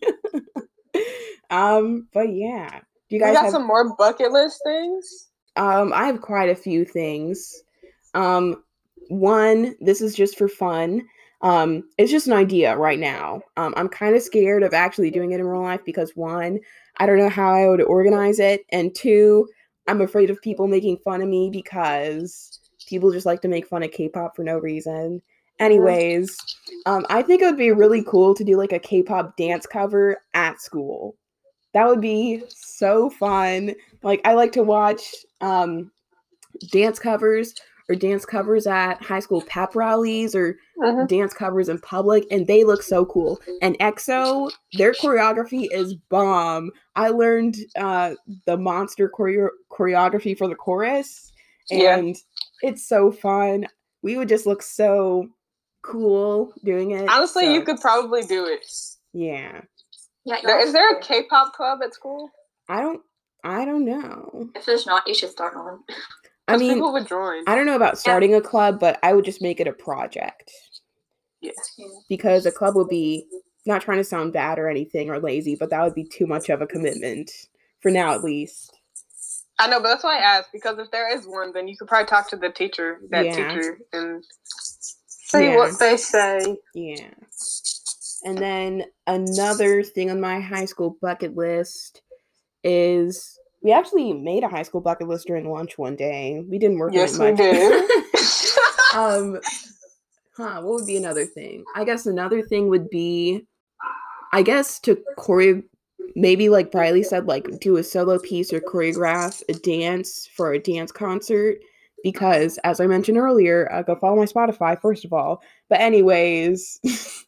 um, but yeah. Do you We guys got have some more bucket list things. Um, I have quite a few things. Um, one, this is just for fun. Um, it's just an idea right now. Um, I'm kind of scared of actually doing it in real life because one, I don't know how I would organize it, and two, I'm afraid of people making fun of me because people just like to make fun of K-pop for no reason. Anyways, um, I think it would be really cool to do like a K-pop dance cover at school. That would be so fun. Like, I like to watch um, dance covers or dance covers at high school pep rallies or Mhm. dance covers in public, and they look so cool. And E X O, their choreography is bomb. I learned uh, the monster choreo- choreography for the chorus, Yeah. and it's so fun. We would just look so cool doing it. Honestly, so, you could probably do it. Yeah. Yeah, There, y'all is there a should. K-pop club at school? I don't. I don't know. If there's not, you should start one. I Because mean, people would join. I don't know about starting a club, but I would just make it a project Yes. because a club would be, not trying to sound bad or anything or lazy, but that would be too much of a commitment for now, at least. I know, but that's why I asked, because if there is one, then you could probably talk to the teacher, that Yeah. teacher, and see Yeah. what they say. Yeah. And then another thing on my high school bucket list is we actually made a high school bucket list during lunch one day. We didn't work Yes, on we it much. did. um, huh, what would be another thing? I guess another thing would be, I guess to choreo, maybe like Briley said, like do a solo piece or choreograph a dance for a dance concert. Because as I mentioned earlier, uh, go follow my Spotify first of all. But anyways,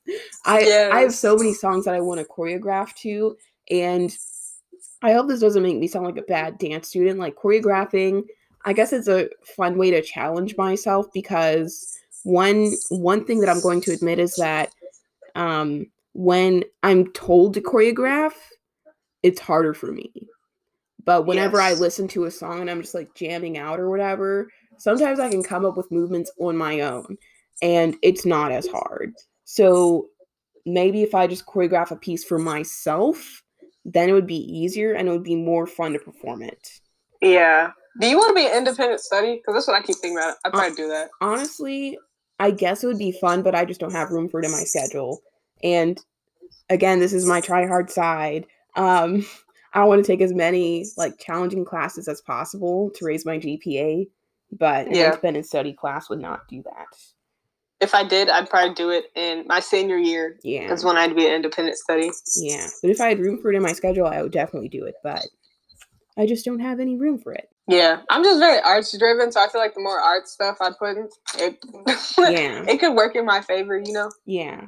I Yes. I have so many songs that I want to choreograph to, and I hope this doesn't make me sound like a bad dance student. Like choreographing, I guess it's a fun way to challenge myself because one one thing that I'm going to admit is that um, when I'm told to choreograph, it's harder for me. But whenever Yes. I listen to a song and I'm just like jamming out or whatever, sometimes I can come up with movements on my own and it's not as hard. So maybe if I just choreograph a piece for myself, then it would be easier and it would be more fun to perform it. Yeah. Do you want to be an independent study? Because that's what I keep thinking about. I'd probably do that. Honestly, I guess it would be fun, but I just don't have room for it in my schedule. And again, this is my try hard side. Um, I want to take as many like challenging classes as possible to raise my G P A, but an Yeah. independent study class would not do that. If I did, I'd probably do it in my senior year. Yeah. That's when I'd be an independent study. Yeah. But if I had room for it in my schedule, I would definitely do it. But I just don't have any room for it. Yeah. I'm just very arts driven, so I feel like the more art stuff I put in, it, Yeah. it could work in my favor, you know? Yeah.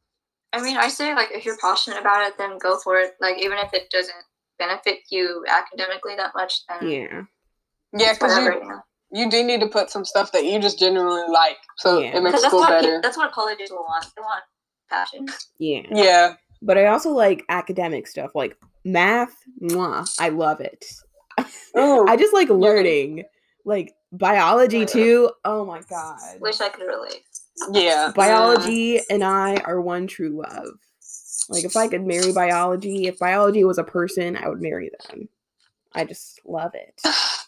I mean, I say, like, if you're passionate about it, then go for it. Like, even if it doesn't benefit you academically that much, then Yeah. Yeah, because whatever, you, you know. you do need to put some stuff that you just genuinely like, so Yeah. it makes Because that's school what better. pe- that's what colleges will want. They want passion. Yeah. Yeah. But I also like academic stuff, like math. Mwah, I love it. Ooh. I just like learning, like biology too. Oh my god, Wish I could relate. Yeah. biology and I are one true love. Like if I could marry biology, if biology was a person, I would marry them. I just love it.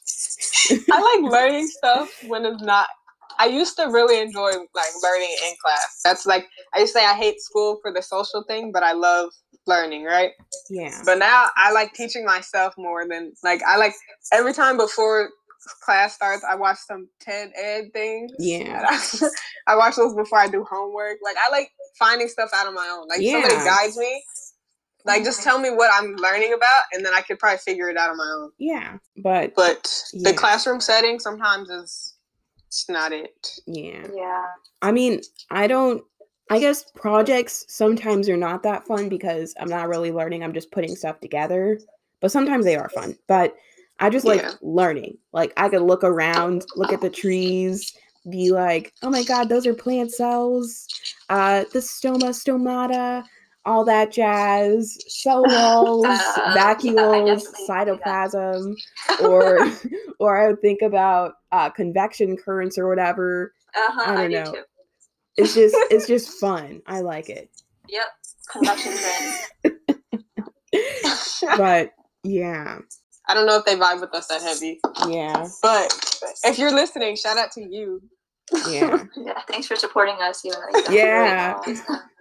I like learning stuff when it's not. I used to really enjoy like learning in class. That's like I used to say I hate school for the social thing, but I love learning, right? Yeah. But now I like teaching myself more than like I like every time before class starts, I watch some TED Ed things. Yeah. I, I watch those before I do homework. Like I like finding stuff out on my own. Like Yeah. somebody guides me. Like just tell me what I'm learning about, and then I could probably figure it out on my own. Yeah, but but yeah. the classroom setting sometimes is it's not it. Yeah. Yeah. I mean, I don't. I guess projects sometimes are not that fun because I'm not really learning. I'm just putting stuff together. But sometimes they are fun. But I just like Yeah. learning. Like I could look around, look at the trees, be like, oh my god, those are plant cells. Uh, the stoma, stomata, all that jazz, cell walls, Uh, vacuoles, yeah, cytoplasm, or or I would think about uh, convection currents or whatever. Uh-huh, I don't I do know. too. It's just it's just fun. I like it. Yep. Convection trends. But yeah. I don't know if they vibe with us that heavy. Yeah. But if you're listening, shout out to you. Yeah. Yeah. Thanks for supporting us, even though you don't Yeah. really know us.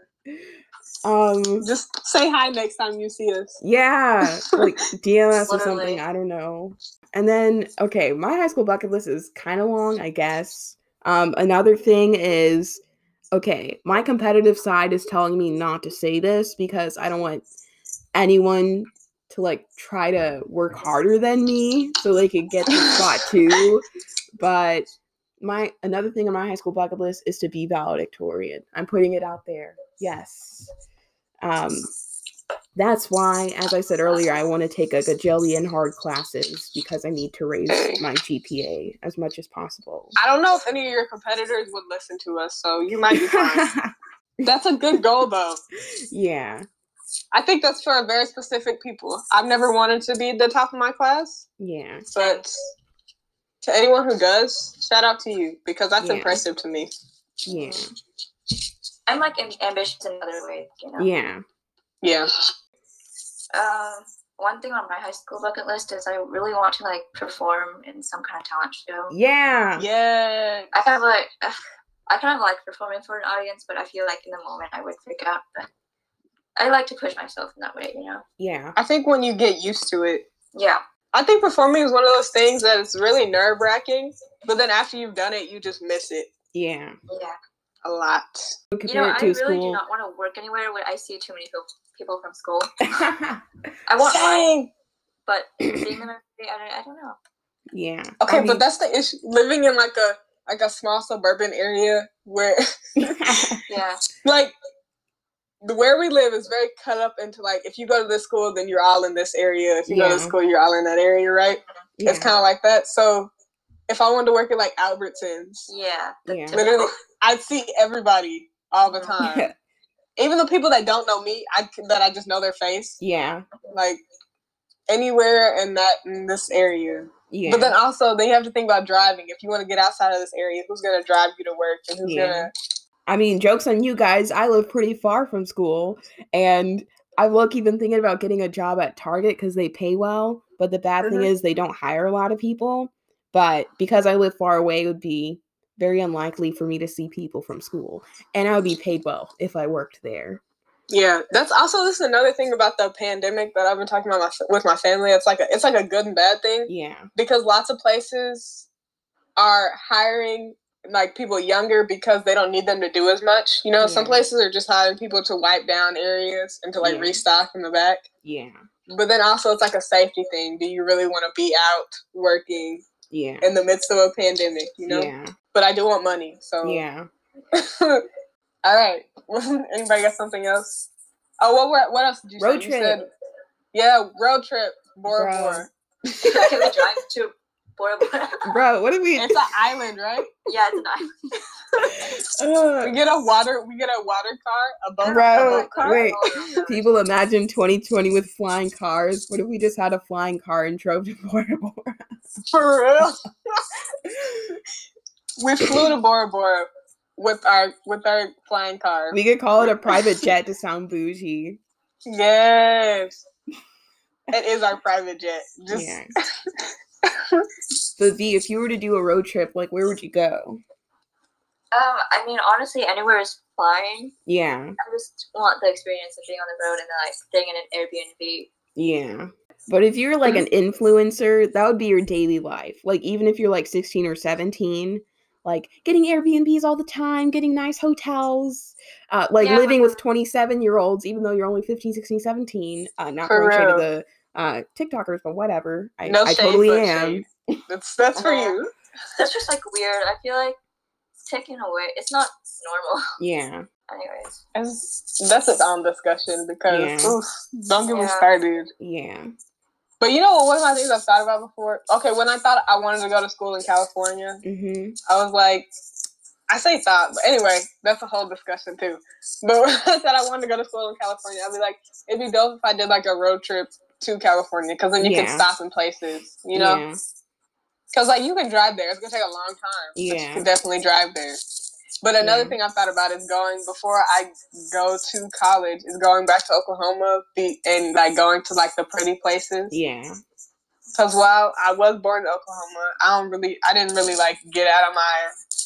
Um Just say hi next time you see us. yeah, like D M us or Literally. something, I don't know. And then okay, my high school bucket list is kind of long, I guess. Um another thing is okay, my competitive side is telling me not to say this because I don't want anyone to like try to work harder than me so they could get the spot too. But my another thing on my high school bucket list is to be valedictorian. I'm putting it out there. Yes. Um, that's why, as I said earlier, I want to take a gajillion hard classes because I need to raise my G P A as much as possible. I don't know if any of your competitors would listen to us, so you might be fine. That's a good goal, though. Yeah. I think that's for a very specific people. I've never wanted to be the top of my class. Yeah. But to anyone who does, shout out to you because that's Yeah. impressive to me. Yeah. I'm like ambitious in other ways, you know. Yeah. Yeah. Uh, one thing on my high school bucket list is I really want to like perform in some kind of talent show. Yeah. Yeah. I have like I kind of like performing for an audience, but I feel like in the moment I would freak out. But I like to push myself in that way, you know. Yeah. I think when you get used to it. Yeah. I think performing is one of those things that is really nerve wracking, but then after you've done it, you just miss it Yeah. Yeah. a lot. Compare You know, it I to really school. do not want to work anywhere where I see too many people people from school. I want one, Dang. but seeing them every day, I don't, I don't know. Yeah. Okay, I mean- but that's the issue. Living in like a like a small suburban area where Yeah. like the where we live is very cut up into like if you go to this school then you're all in this area. If you go Yeah. to school you're all in that area, right? yeah. It's kind of like that. So if I wanted to work at like Albertsons, Yeah. The Yeah. typical- literally I'd see everybody all the time. Even the people that don't know me, I that I just know their face. Yeah. Like anywhere in that in this area. Yeah. But then also they have to think about driving. If you want to get outside of this area, who's gonna drive you to work and who's Yeah. gonna I mean, joke's on you guys. I live pretty far from school, and I look even thinking about getting a job at Target because they pay well. But the bad thing Mhm. is they don't hire a lot of people. But because I live far away, it would be very unlikely for me to see people from school, and I would be paid well if I worked there. Yeah, that's also this is another thing about the pandemic that I've been talking about my, with my family. It's like a, it's like a good and bad thing Yeah. because lots of places are hiring like people younger because they don't need them to do as much. You know, some Yeah. places are just hiring people to wipe down areas and to like Yeah. restock in the back. Yeah. But then also it's like a safety thing. Do you really want to be out working Yeah. in the midst of a pandemic? You know. Yeah. But I do want money, so Yeah. All right. Anybody got something else? Oh, what what, what else did you Road say? trip. You said, yeah, road trip. Bora Bro. Bora. Can we drive to Bora Bora? Bro, what do we? It's an island, right? Yeah, it's an island. We Uh, get a water. We get a water car, a boat, a Bro, boat car. wait. Oh, no. People imagine twenty twenty with flying cars. What if we just had a flying car and drove to Bora Bora? For real. We flew to Bora Bora with our with our flying car. We could call it a private jet to sound bougie. Yes. It is our private jet. Just Yeah. So V, if you were to do a road trip, like where would you go? Um, I mean, honestly, anywhere is fine. Yeah. I just want the experience of being on the road and then like staying in an Airbnb. Yeah. But if you're like an influencer, that would be your daily life. Like even if you're like sixteen or seventeen, like getting Airbnbs all the time, getting nice hotels, uh, like Yeah. living with twenty-seven year olds, even though you're only fifteen, sixteen, seventeen. Uh, not For throwing shade to real. the uh, TikTokers, but whatever. I, No I shade, totally but am. shade. That's that's for Yeah. you. That's just like weird. I feel like it's taken away. It's not normal. Yeah. Anyways. It's, that's its own discussion because Yeah. oof, don't get me Yeah. started. Yeah. But you know what? One of my things I've thought about before. Okay, when I thought I wanted to go to school in California, Mm-hmm. I was like, I say thought, but anyway, that's a whole discussion too. But when I said I wanted to go to school in California, I'd be like, it'd be dope if I did like a road trip to California because then you Yeah. can stop in places, you know? Yeah. Because like you can drive there. It's gonna take a long time, but Yeah. you can definitely drive there. But another Yeah. thing I've thought about is going before I go to college is going back to Oklahoma be, and like going to like the pretty places. Yeah. Because while I was born in Oklahoma, I don't really, I didn't really like get out of my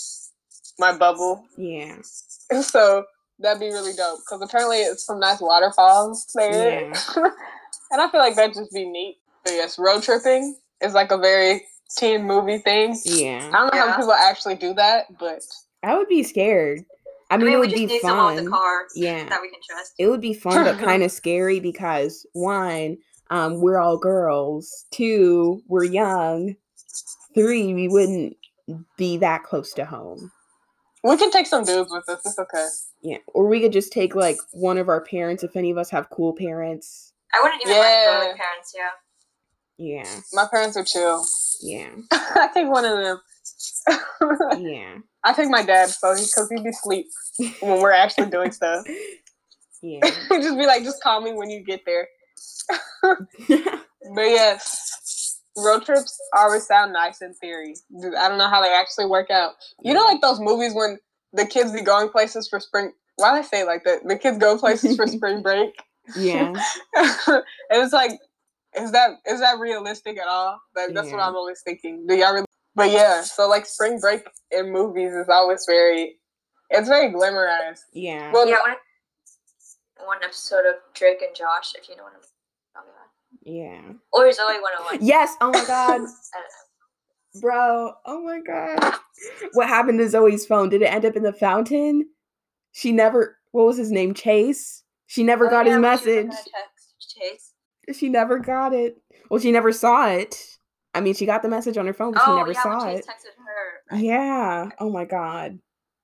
my bubble. Yeah. So that'd be really dope. Because apparently it's some nice waterfalls there, Yeah. and I feel like that'd just be neat. But yes, road tripping is like a very teen movie thing. Yeah. I don't know Yeah. how people actually do that, but I would be scared. I I mean, mean, it we would just be need someone in fun. the car Yeah. that we can trust. It would be fun, but kind of scary because one, um, we're all girls. Two, we're young. Three, we wouldn't be that close to home. we can take some dudes with us. It's okay. Yeah. Or we could just take like one of our parents if any of us have cool parents. I wouldn't even Yeah. mind going with parents, yeah. Yeah. My parents are chill. Yeah. I take one of them. Yeah. I take my dad, so because he'd be asleep when we're actually doing stuff. Yeah. Just be like, just call me when you get there. But yes, road trips always sound nice in theory. I don't know how they actually work out. You know, like those movies when the kids be going places for spring. Why do I say it like that? The kids go places for spring break. Yeah. And it's like, is that is that realistic at all? Like, that's Yeah. what I'm always thinking. Do y'all really? But yeah, so like spring break in movies is always very, it's very glamorized. Yeah. Well, Yeah, one, one episode of Drake and Josh, if you know what I'm talking about. Yeah. Or Zoe one oh one. Yes. Oh my God. I don't know. Bro. Oh my God. What happened to Zoe's phone? Did it end up in the fountain? She never, what was his name? Chase? She never Oh, got yeah, his when she was, like, message. gonna text Chase. She never got it. Well, she never saw it. I mean, she got the message on her phone, but Oh, she never yeah, saw when Chase it. texted her. Right? Yeah. Oh my God.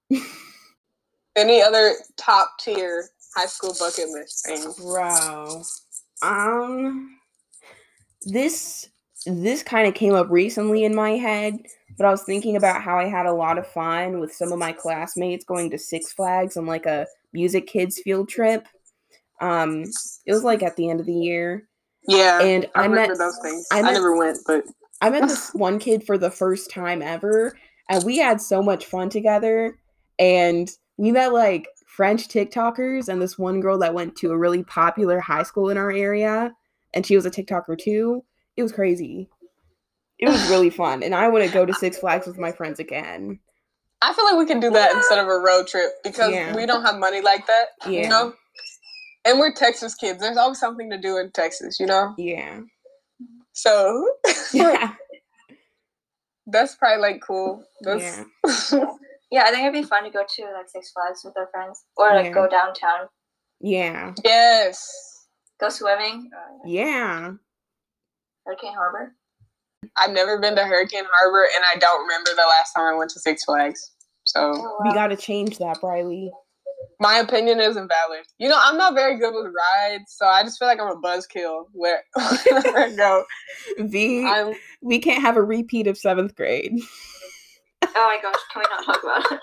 any other top tier high school bucket list things? Bro. Um this this kind of came up recently in my head, but I was thinking about how I had a lot of fun with some of my classmates going to Six Flags on like a music kids field trip. Um it was like at the end of the year. Yeah, And I, I remember met those things. I I, met- never went, but I met this one kid for the first time ever, and we had so much fun together. And we met like French TikTokers and this one girl that went to a really popular high school in our area, and she was a TikToker too. It was crazy. It was really fun, and I want to go to Six Flags with my friends again. I feel like we can do that instead of a road trip because Yeah. we don't have money like that, Yeah. you know? And we're Texas kids. There's always something to do in Texas, you know? Yeah. So Yeah. that's probably like cool. That's, Yeah. Yeah, I think it'd be fun to go to like Six Flags with our friends. Or like Yeah. go downtown. Yeah. Yes. Go swimming. Uh, Yeah. Hurricane Harbor. I've never been to Hurricane Harbor, and I don't remember the last time I went to Six Flags. So Oh, We wow. got to change that, Briley. my opinion is invalid. You know, I'm not very good with rides, so I just feel like I'm a buzzkill where wherever I go. V, I'm we can't have a repeat of seventh grade. Oh my gosh, can we not talk about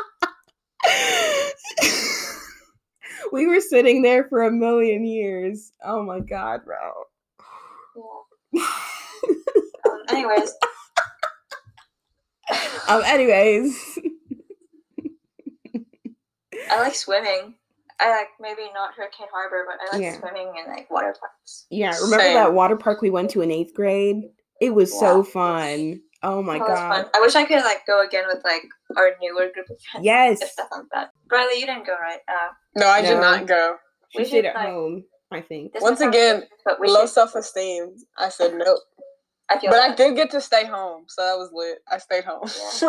it? We were sitting there for a million years. Oh my God, bro. Yeah. Um, anyways, um. Anyways. I like swimming. I like maybe not Hurricane Harbor, but I like Yeah. swimming in like water parks. Yeah, remember Same. that water park we went to in eighth grade? It was Yeah. so fun. Oh my That was god. fun. I wish I could like go again with like our newer group of friends. Yes. If that sounds bad. Bradley, you didn't go, right? Uh, No, I did No. not go. She we stayed should, at like- home, I think. this Once might sound again, weird, but we Low should, self-esteem. I said nope. I feel But I that. did get to stay home, so that was lit. I stayed home.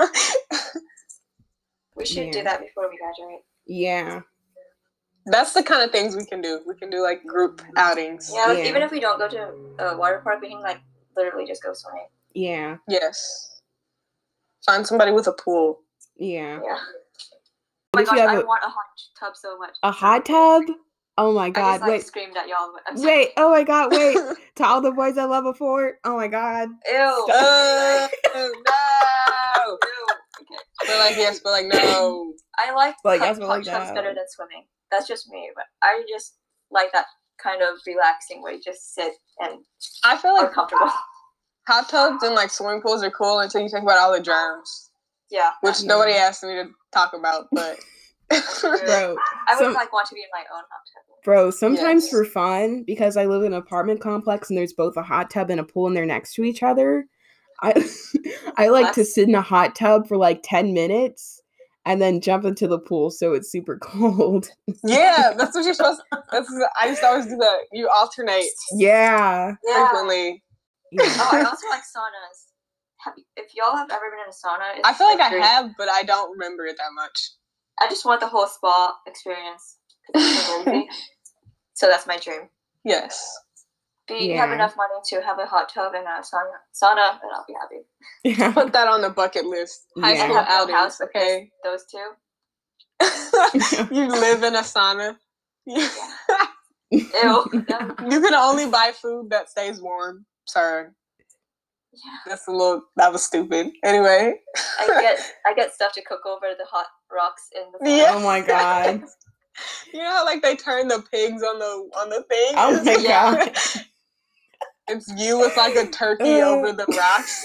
We should Yeah. do that before we graduate. Yeah. That's the kind of things we can do. We can do like group outings. Yeah, like, Yeah. even if we don't go to a water park, we can like literally just go swimming. Yeah. Yes. Find somebody with a pool. Yeah. Yeah. Oh But my if you gosh, have I a, want a hot tub so much. a hot tub? Oh my I god, just like wait. screamed at y'all. But I'm sorry. Wait, oh my god, wait. To all the boys I love before. Oh my god. Ew. Oh, no. Ew. Okay. But like yes, but like no. I like Like, hot, yes, but hot like tubs that. better than swimming. That's just me, but I just like that kind of relaxing where you just sit and I feel are like comfortable. hot tubs and like swimming pools are cool until you think about all the germs, Yeah. which Yeah. nobody asked me to talk about. But Bro, I would some- like want to be in my own hot tub. bro, sometimes Yes. for fun, because I live in an apartment complex and there's both a hot tub and a pool and they're next to each other, I I like to That's- sit in a hot tub for like ten minutes and then jump into the pool so it's super cold. yeah, that's what you're supposed. That's I used to always do that. You alternate Yeah. Yeah. frequently. Yeah. Oh, I also like saunas. Have you, if y'all have ever been in a sauna, it's I feel like so I great. have, but I don't remember it that much. I just want the whole spa experience. It's so lazy. So that's my dream. Yes. If you have Yeah. enough money to have a hot tub and a sauna, sauna, then I'll be happy. Yeah. Put that on the bucket list. High Yeah. And school have no outings, house with okay? this- those two. You live in a sauna. You Ew. That would- you can only buy food that stays warm. Sorry. yeah. That's a little that was stupid. Anyway. I get I get stuff to cook over the hot rocks in the sauna. Yeah. Oh my god. You know how like they turn the pigs on the on the thing? Oh my Yeah. god. It's you with like a turkey Uh. over the rocks.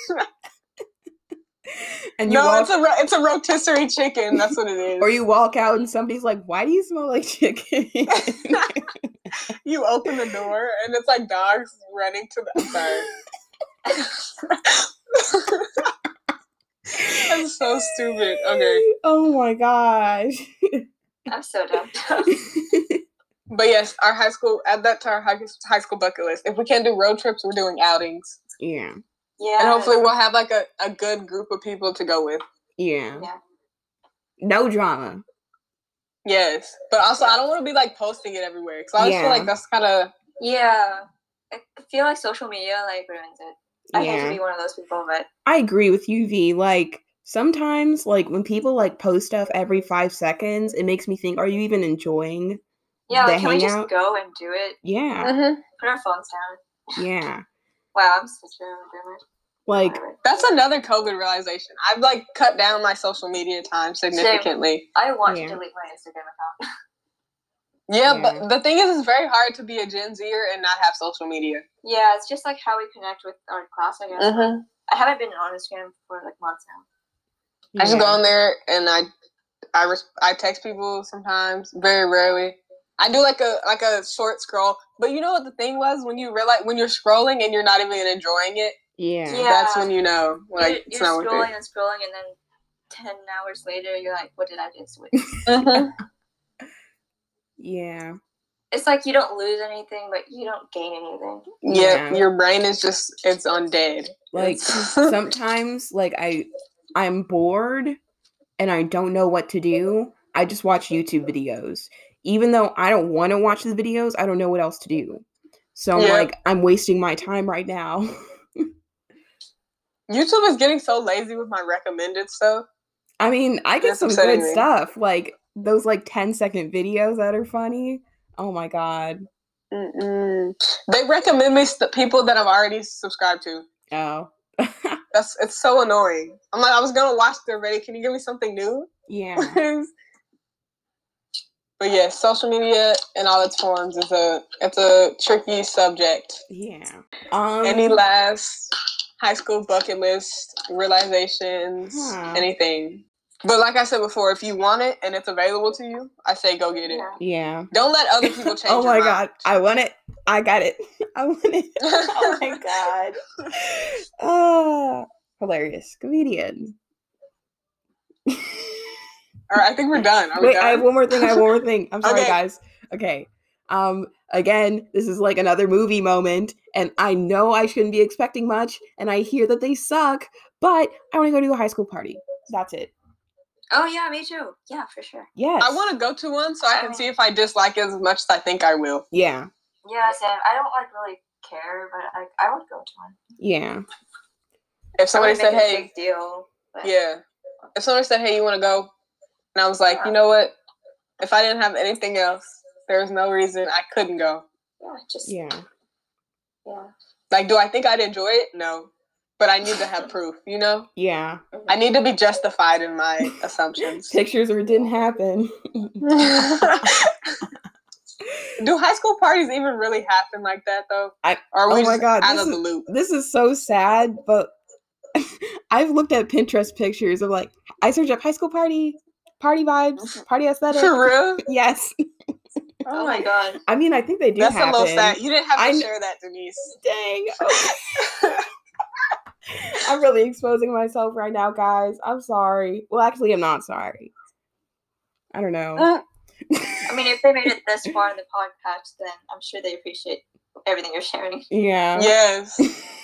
And you no, walk, it's a ro- it's a rotisserie chicken. That's what it is. or you walk out and somebody's like, "Why do you smell like chicken?" You open the door and it's like dogs running to the. I'm sorry. That's so stupid. Okay, Oh my gosh. I'm so dumb. but yes, our high school. Add that to our high, high school bucket list. If we can't do road trips, we're doing outings, Yeah. Yeah. and hopefully we'll have like a, a good group of people to go with. Yeah. Yeah. No drama. Yes, but also I don't want to be like posting it everywhere because I always Yeah. feel like that's kind of. Yeah. I feel like social media like ruins it. I hate to Yeah. be one of those people, but I agree with you, V. Like, sometimes, like, when people, like, post stuff every five seconds, it makes me think, are you even enjoying yeah, the like, can we hangout? just go and do it? Yeah. Mhm. Put our phones down. Yeah. Wow, I'm such a boomer. Like, Whatever. That's another COVID realization. I've like cut down my social media time significantly. I want Yeah. to delete my Instagram account. Yeah, Yeah. but the thing is, it's very hard to be a Gen Zer and not have social media. Yeah, it's just like how we connect with our class, I guess. Mm-hmm. I haven't been on Instagram for like months now. I just yeah. go on there and I, I, res- I text people sometimes, very rarely. I do like a like a short scroll, but you know what the thing was when you realize when you're scrolling and you're not even enjoying it, Yeah. Yeah. that's when you know like you're it's you're not worth scrolling it. and scrolling, and then ten hours later, you're like, "What did I just do?" Mm-hmm. Yeah. It's like you don't lose anything, but you don't gain anything. Yeah, Yeah. your brain is just it's undead. Like, It's- sometimes, like, I, I'm bored and I don't know what to do. I just watch YouTube videos. Even though I don't want to watch the videos, I don't know what else to do. So I'm Yeah. like, I'm wasting my time right now. YouTube is getting so lazy with my recommended stuff. I mean, I get That's some upsetting good me. stuff. Like, those, like, ten second videos that are funny. Oh my god. Mm-mm. They recommend me st- people that I've already subscribed to. Oh. That's it's so annoying. I'm like, I was gonna watch it already. Can you give me something new? Yeah. But yeah, social media in all its forms is a it's a tricky subject. Yeah. Um, Any last high school bucket list realizations, Huh. anything. But like I said before, if you want it and it's available to you, I say go get it. Yeah. yeah. Don't let other people change Oh your my mind. god. I want it. I got it. I want it. Oh my god. Ah, hilarious comedian. All right, I think we're done. Are we Wait, done? I have one more thing. I have one more thing. I'm sorry, Okay. guys. Okay. Um. Again, this is like another movie moment, and I know I shouldn't be expecting much, and I hear that they suck, but I want to go to a high school party. That's it. Oh yeah, me too. Yeah, for sure. Yes. I want to go to one so I can see if I dislike it as much as I think I will. Yeah. Yeah, Sam. I don't like really care, but I I would go to one. Yeah. If somebody said, make a "Hey," big deal. But yeah. If somebody said, "Hey, you want to go?" and I was like, "You know what? If I didn't have anything else, there's no reason I couldn't go." Yeah, just Yeah. yeah. Like, do I think I'd enjoy it? No. But I need to have proof, you know? Yeah. I need to be justified in my assumptions. Pictures or it didn't happen. Do high school parties even really happen like that, though? I, or are we oh my just god, out this of is, the loop? This is so sad, but I've looked at Pinterest pictures of like, I search up high school party, party vibes, party aesthetic. For real? Yes. Oh my god. I mean, I think they do That's happen. a little sad. You didn't have to I kn- share that, Denise. Dang. Okay. I'm really exposing myself right now, guys. I'm sorry. Well, actually, I'm not sorry. I don't know. I mean, if they made it this far in the podcast, then I'm sure they appreciate everything you're sharing. Yeah. Yes.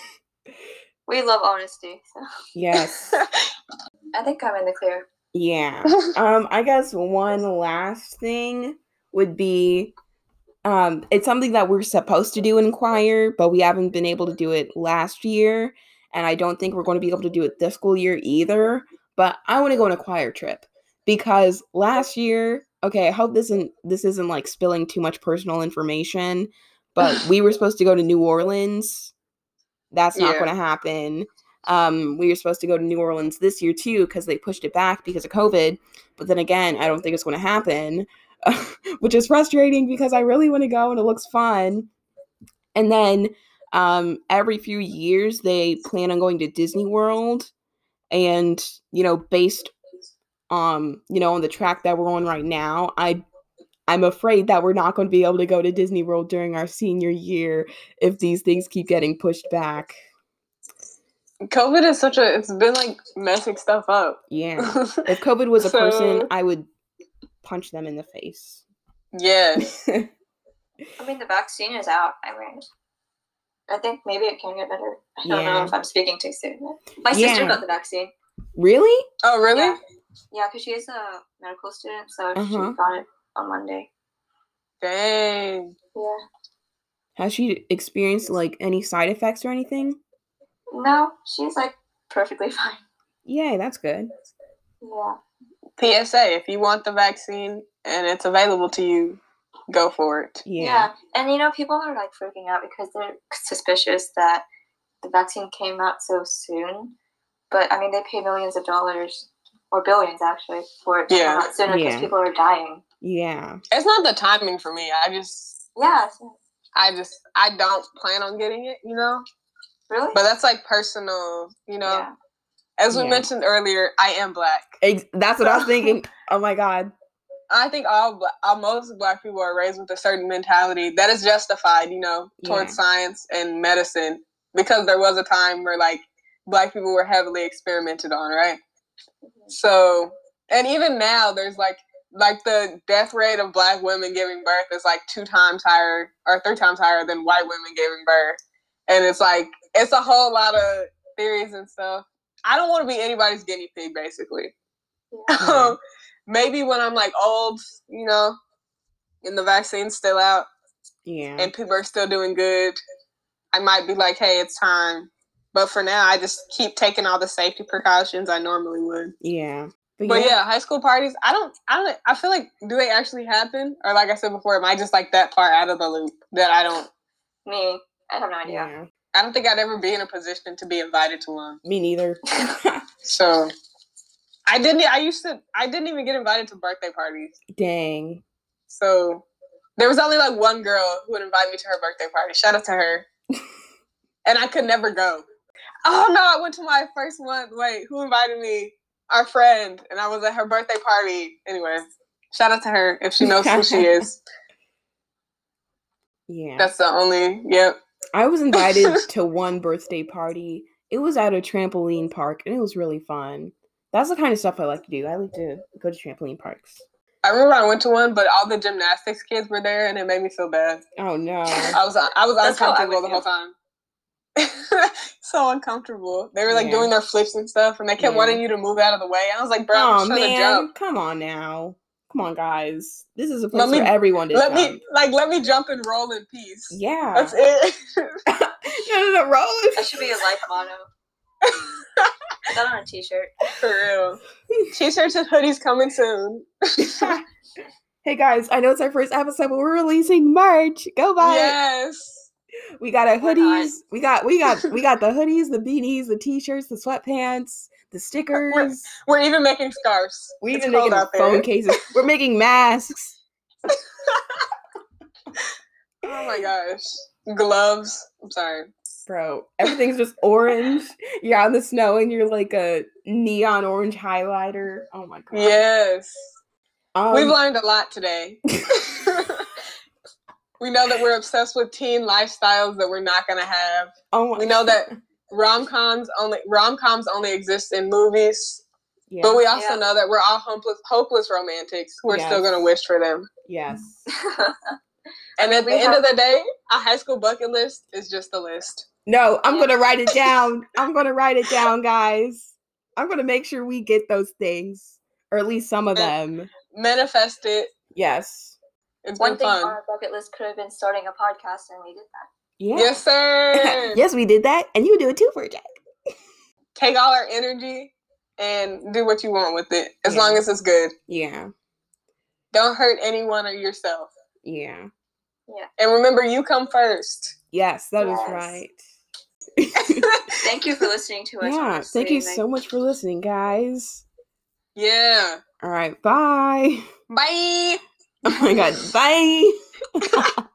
We love honesty. So. Yes. I think I'm in the clear. Yeah. Um, I guess one last thing would be, um, it's something that we're supposed to do in choir, but we haven't been able to do it last year, and I don't think we're going to be able to do it this school year either. But I want to go on a choir trip because last year, okay, I hope this isn't this isn't like spilling too much personal information, but we were supposed to go to New Orleans. That's not Yeah. going to happen. Um, we were supposed to go to New Orleans this year too because they pushed it back because of COVID. But then again, I don't think it's going to happen, which is frustrating because I really want to go and it looks fun. And then um, every few years they plan on going to Disney World, and you know, based um, you know, on the track that we're on right now, I I'm afraid that we're not going to be able to go to Disney World during our senior year if these things keep getting pushed back. COVID is such a, it's been like messing stuff up. Yeah. If COVID was a So- person, I would punch them in the face. Yes. I mean, the vaccine is out. I mean, I think maybe it can get better. I don't Yeah. know if I'm speaking too soon. My Yeah. sister got the vaccine. Really? Oh, really? Yeah, yeah, because she is a medical student, so Uh-huh. she got it on Monday. Dang. Yeah. Has she experienced like any side effects or anything? No, she's like perfectly fine. Yay, that's good. Yeah. P S A, if you want the vaccine and it's available to you, go for it. Yeah. Yeah. And you know, people are like freaking out because they're suspicious that the vaccine came out so soon. But I mean, they pay millions of dollars, or billions actually, for it to Yeah. come out sooner because Yeah. people are dying. Yeah. It's not the timing for me. I just, Yeah. so- I just, I don't plan on getting it, you know? Really? But that's like personal, you know? Yeah. As we Yeah. mentioned earlier, I am black. Ex- that's what I was thinking. Oh my god. I think all, bla- all most black people are raised with a certain mentality that is justified, you know, towards Yeah. science and medicine, because there was a time where like black people were heavily experimented on, right? So, and even now, there's like like the death rate of black women giving birth is like two times higher or three times higher than white women giving birth, and it's like it's a whole lot of theories and stuff. I don't want to be anybody's guinea pig, basically. Yeah. Maybe when I'm like old, you know, and the vaccine's still out Yeah. and people are still doing good, I might be like, hey, it's time. But for now, I just keep taking all the safety precautions I normally would. Yeah. But, But yeah. yeah, high school parties, I don't, I don't, I feel like, do they actually happen? Or like I said before, am I just like that far out of the loop that I don't, Me, I have no idea. Yeah. I don't think I'd ever be in a position to be invited to one. Me neither. So I didn't, I used to, I didn't even get invited to birthday parties. Dang. So there was only like one girl who would invite me to her birthday party. Shout out to her. And I could never go. Oh no, I went to my first one. Wait, who invited me? Our friend. And I was at her birthday party. Anyway, shout out to her if she knows who she is. Yeah. That's the only, yep. I was invited to one birthday party. It was at a trampoline park, and it was really fun. That's the kind of stuff I like to do. I like to go to trampoline parks. I remember I went to one, but all the gymnastics kids were there, and it made me feel bad. Oh, no. I was I was That's how I uncomfortable would the whole time. So uncomfortable. They were like Yeah. doing their flips and stuff, and they kept Yeah. wanting you to move out of the way. I was like, bro, I'm Oh, just trying to man. jump. Come on now. Come on, guys. This is a Let place me- for everyone to Let jump. me like let me jump and roll in peace. Yeah. That's it. no, no, no, roll. That should be a life motto. Put that on a t-shirt. For real. T-shirts and hoodies coming soon. Hey, guys. I know it's our first episode, but we're releasing merch. Go buy it. Yes. We got our We're hoodies. not. We got we got we got the hoodies, the beanies, the t-shirts, the sweatpants, the stickers. We're even making scarves. We're It's even cold making out there. phone cases. We're making masks. Oh my gosh. Gloves. I'm sorry. Bro, everything's just orange. You're out in the snow and you're like a neon orange highlighter. Oh my god. Yes. Um, We've learned a lot today. We know that we're obsessed with teen lifestyles that we're not gonna have. oh my We know that rom-coms only rom-coms only exist in movies. yeah. But we also Yeah. know that we're all hopeless hopeless romantics who are Yes. still gonna wish for them. Yes. And at the We end have- of the day, a high school bucket list is just a list. No, I'm Yeah. gonna write it down. I'm gonna write it down, guys. I'm gonna make sure we get those things. Or at least some of them. Manifest it. Yes. It's One been thing fun. on our bucket list could have been starting a podcast, and we did that. Yeah. Yes, sir. yes, we did that. And you do it too for Jack. Take all our energy and do what you want with it, as Yeah. long as it's good. Yeah. Don't hurt anyone or yourself. Yeah. And remember, you come first. Yes, that is Yes. right. Thank you for listening to us. Yeah. honestly. Thank you Like, so much for listening, guys. Yeah. All right. Bye. Bye. Oh my god. Bye.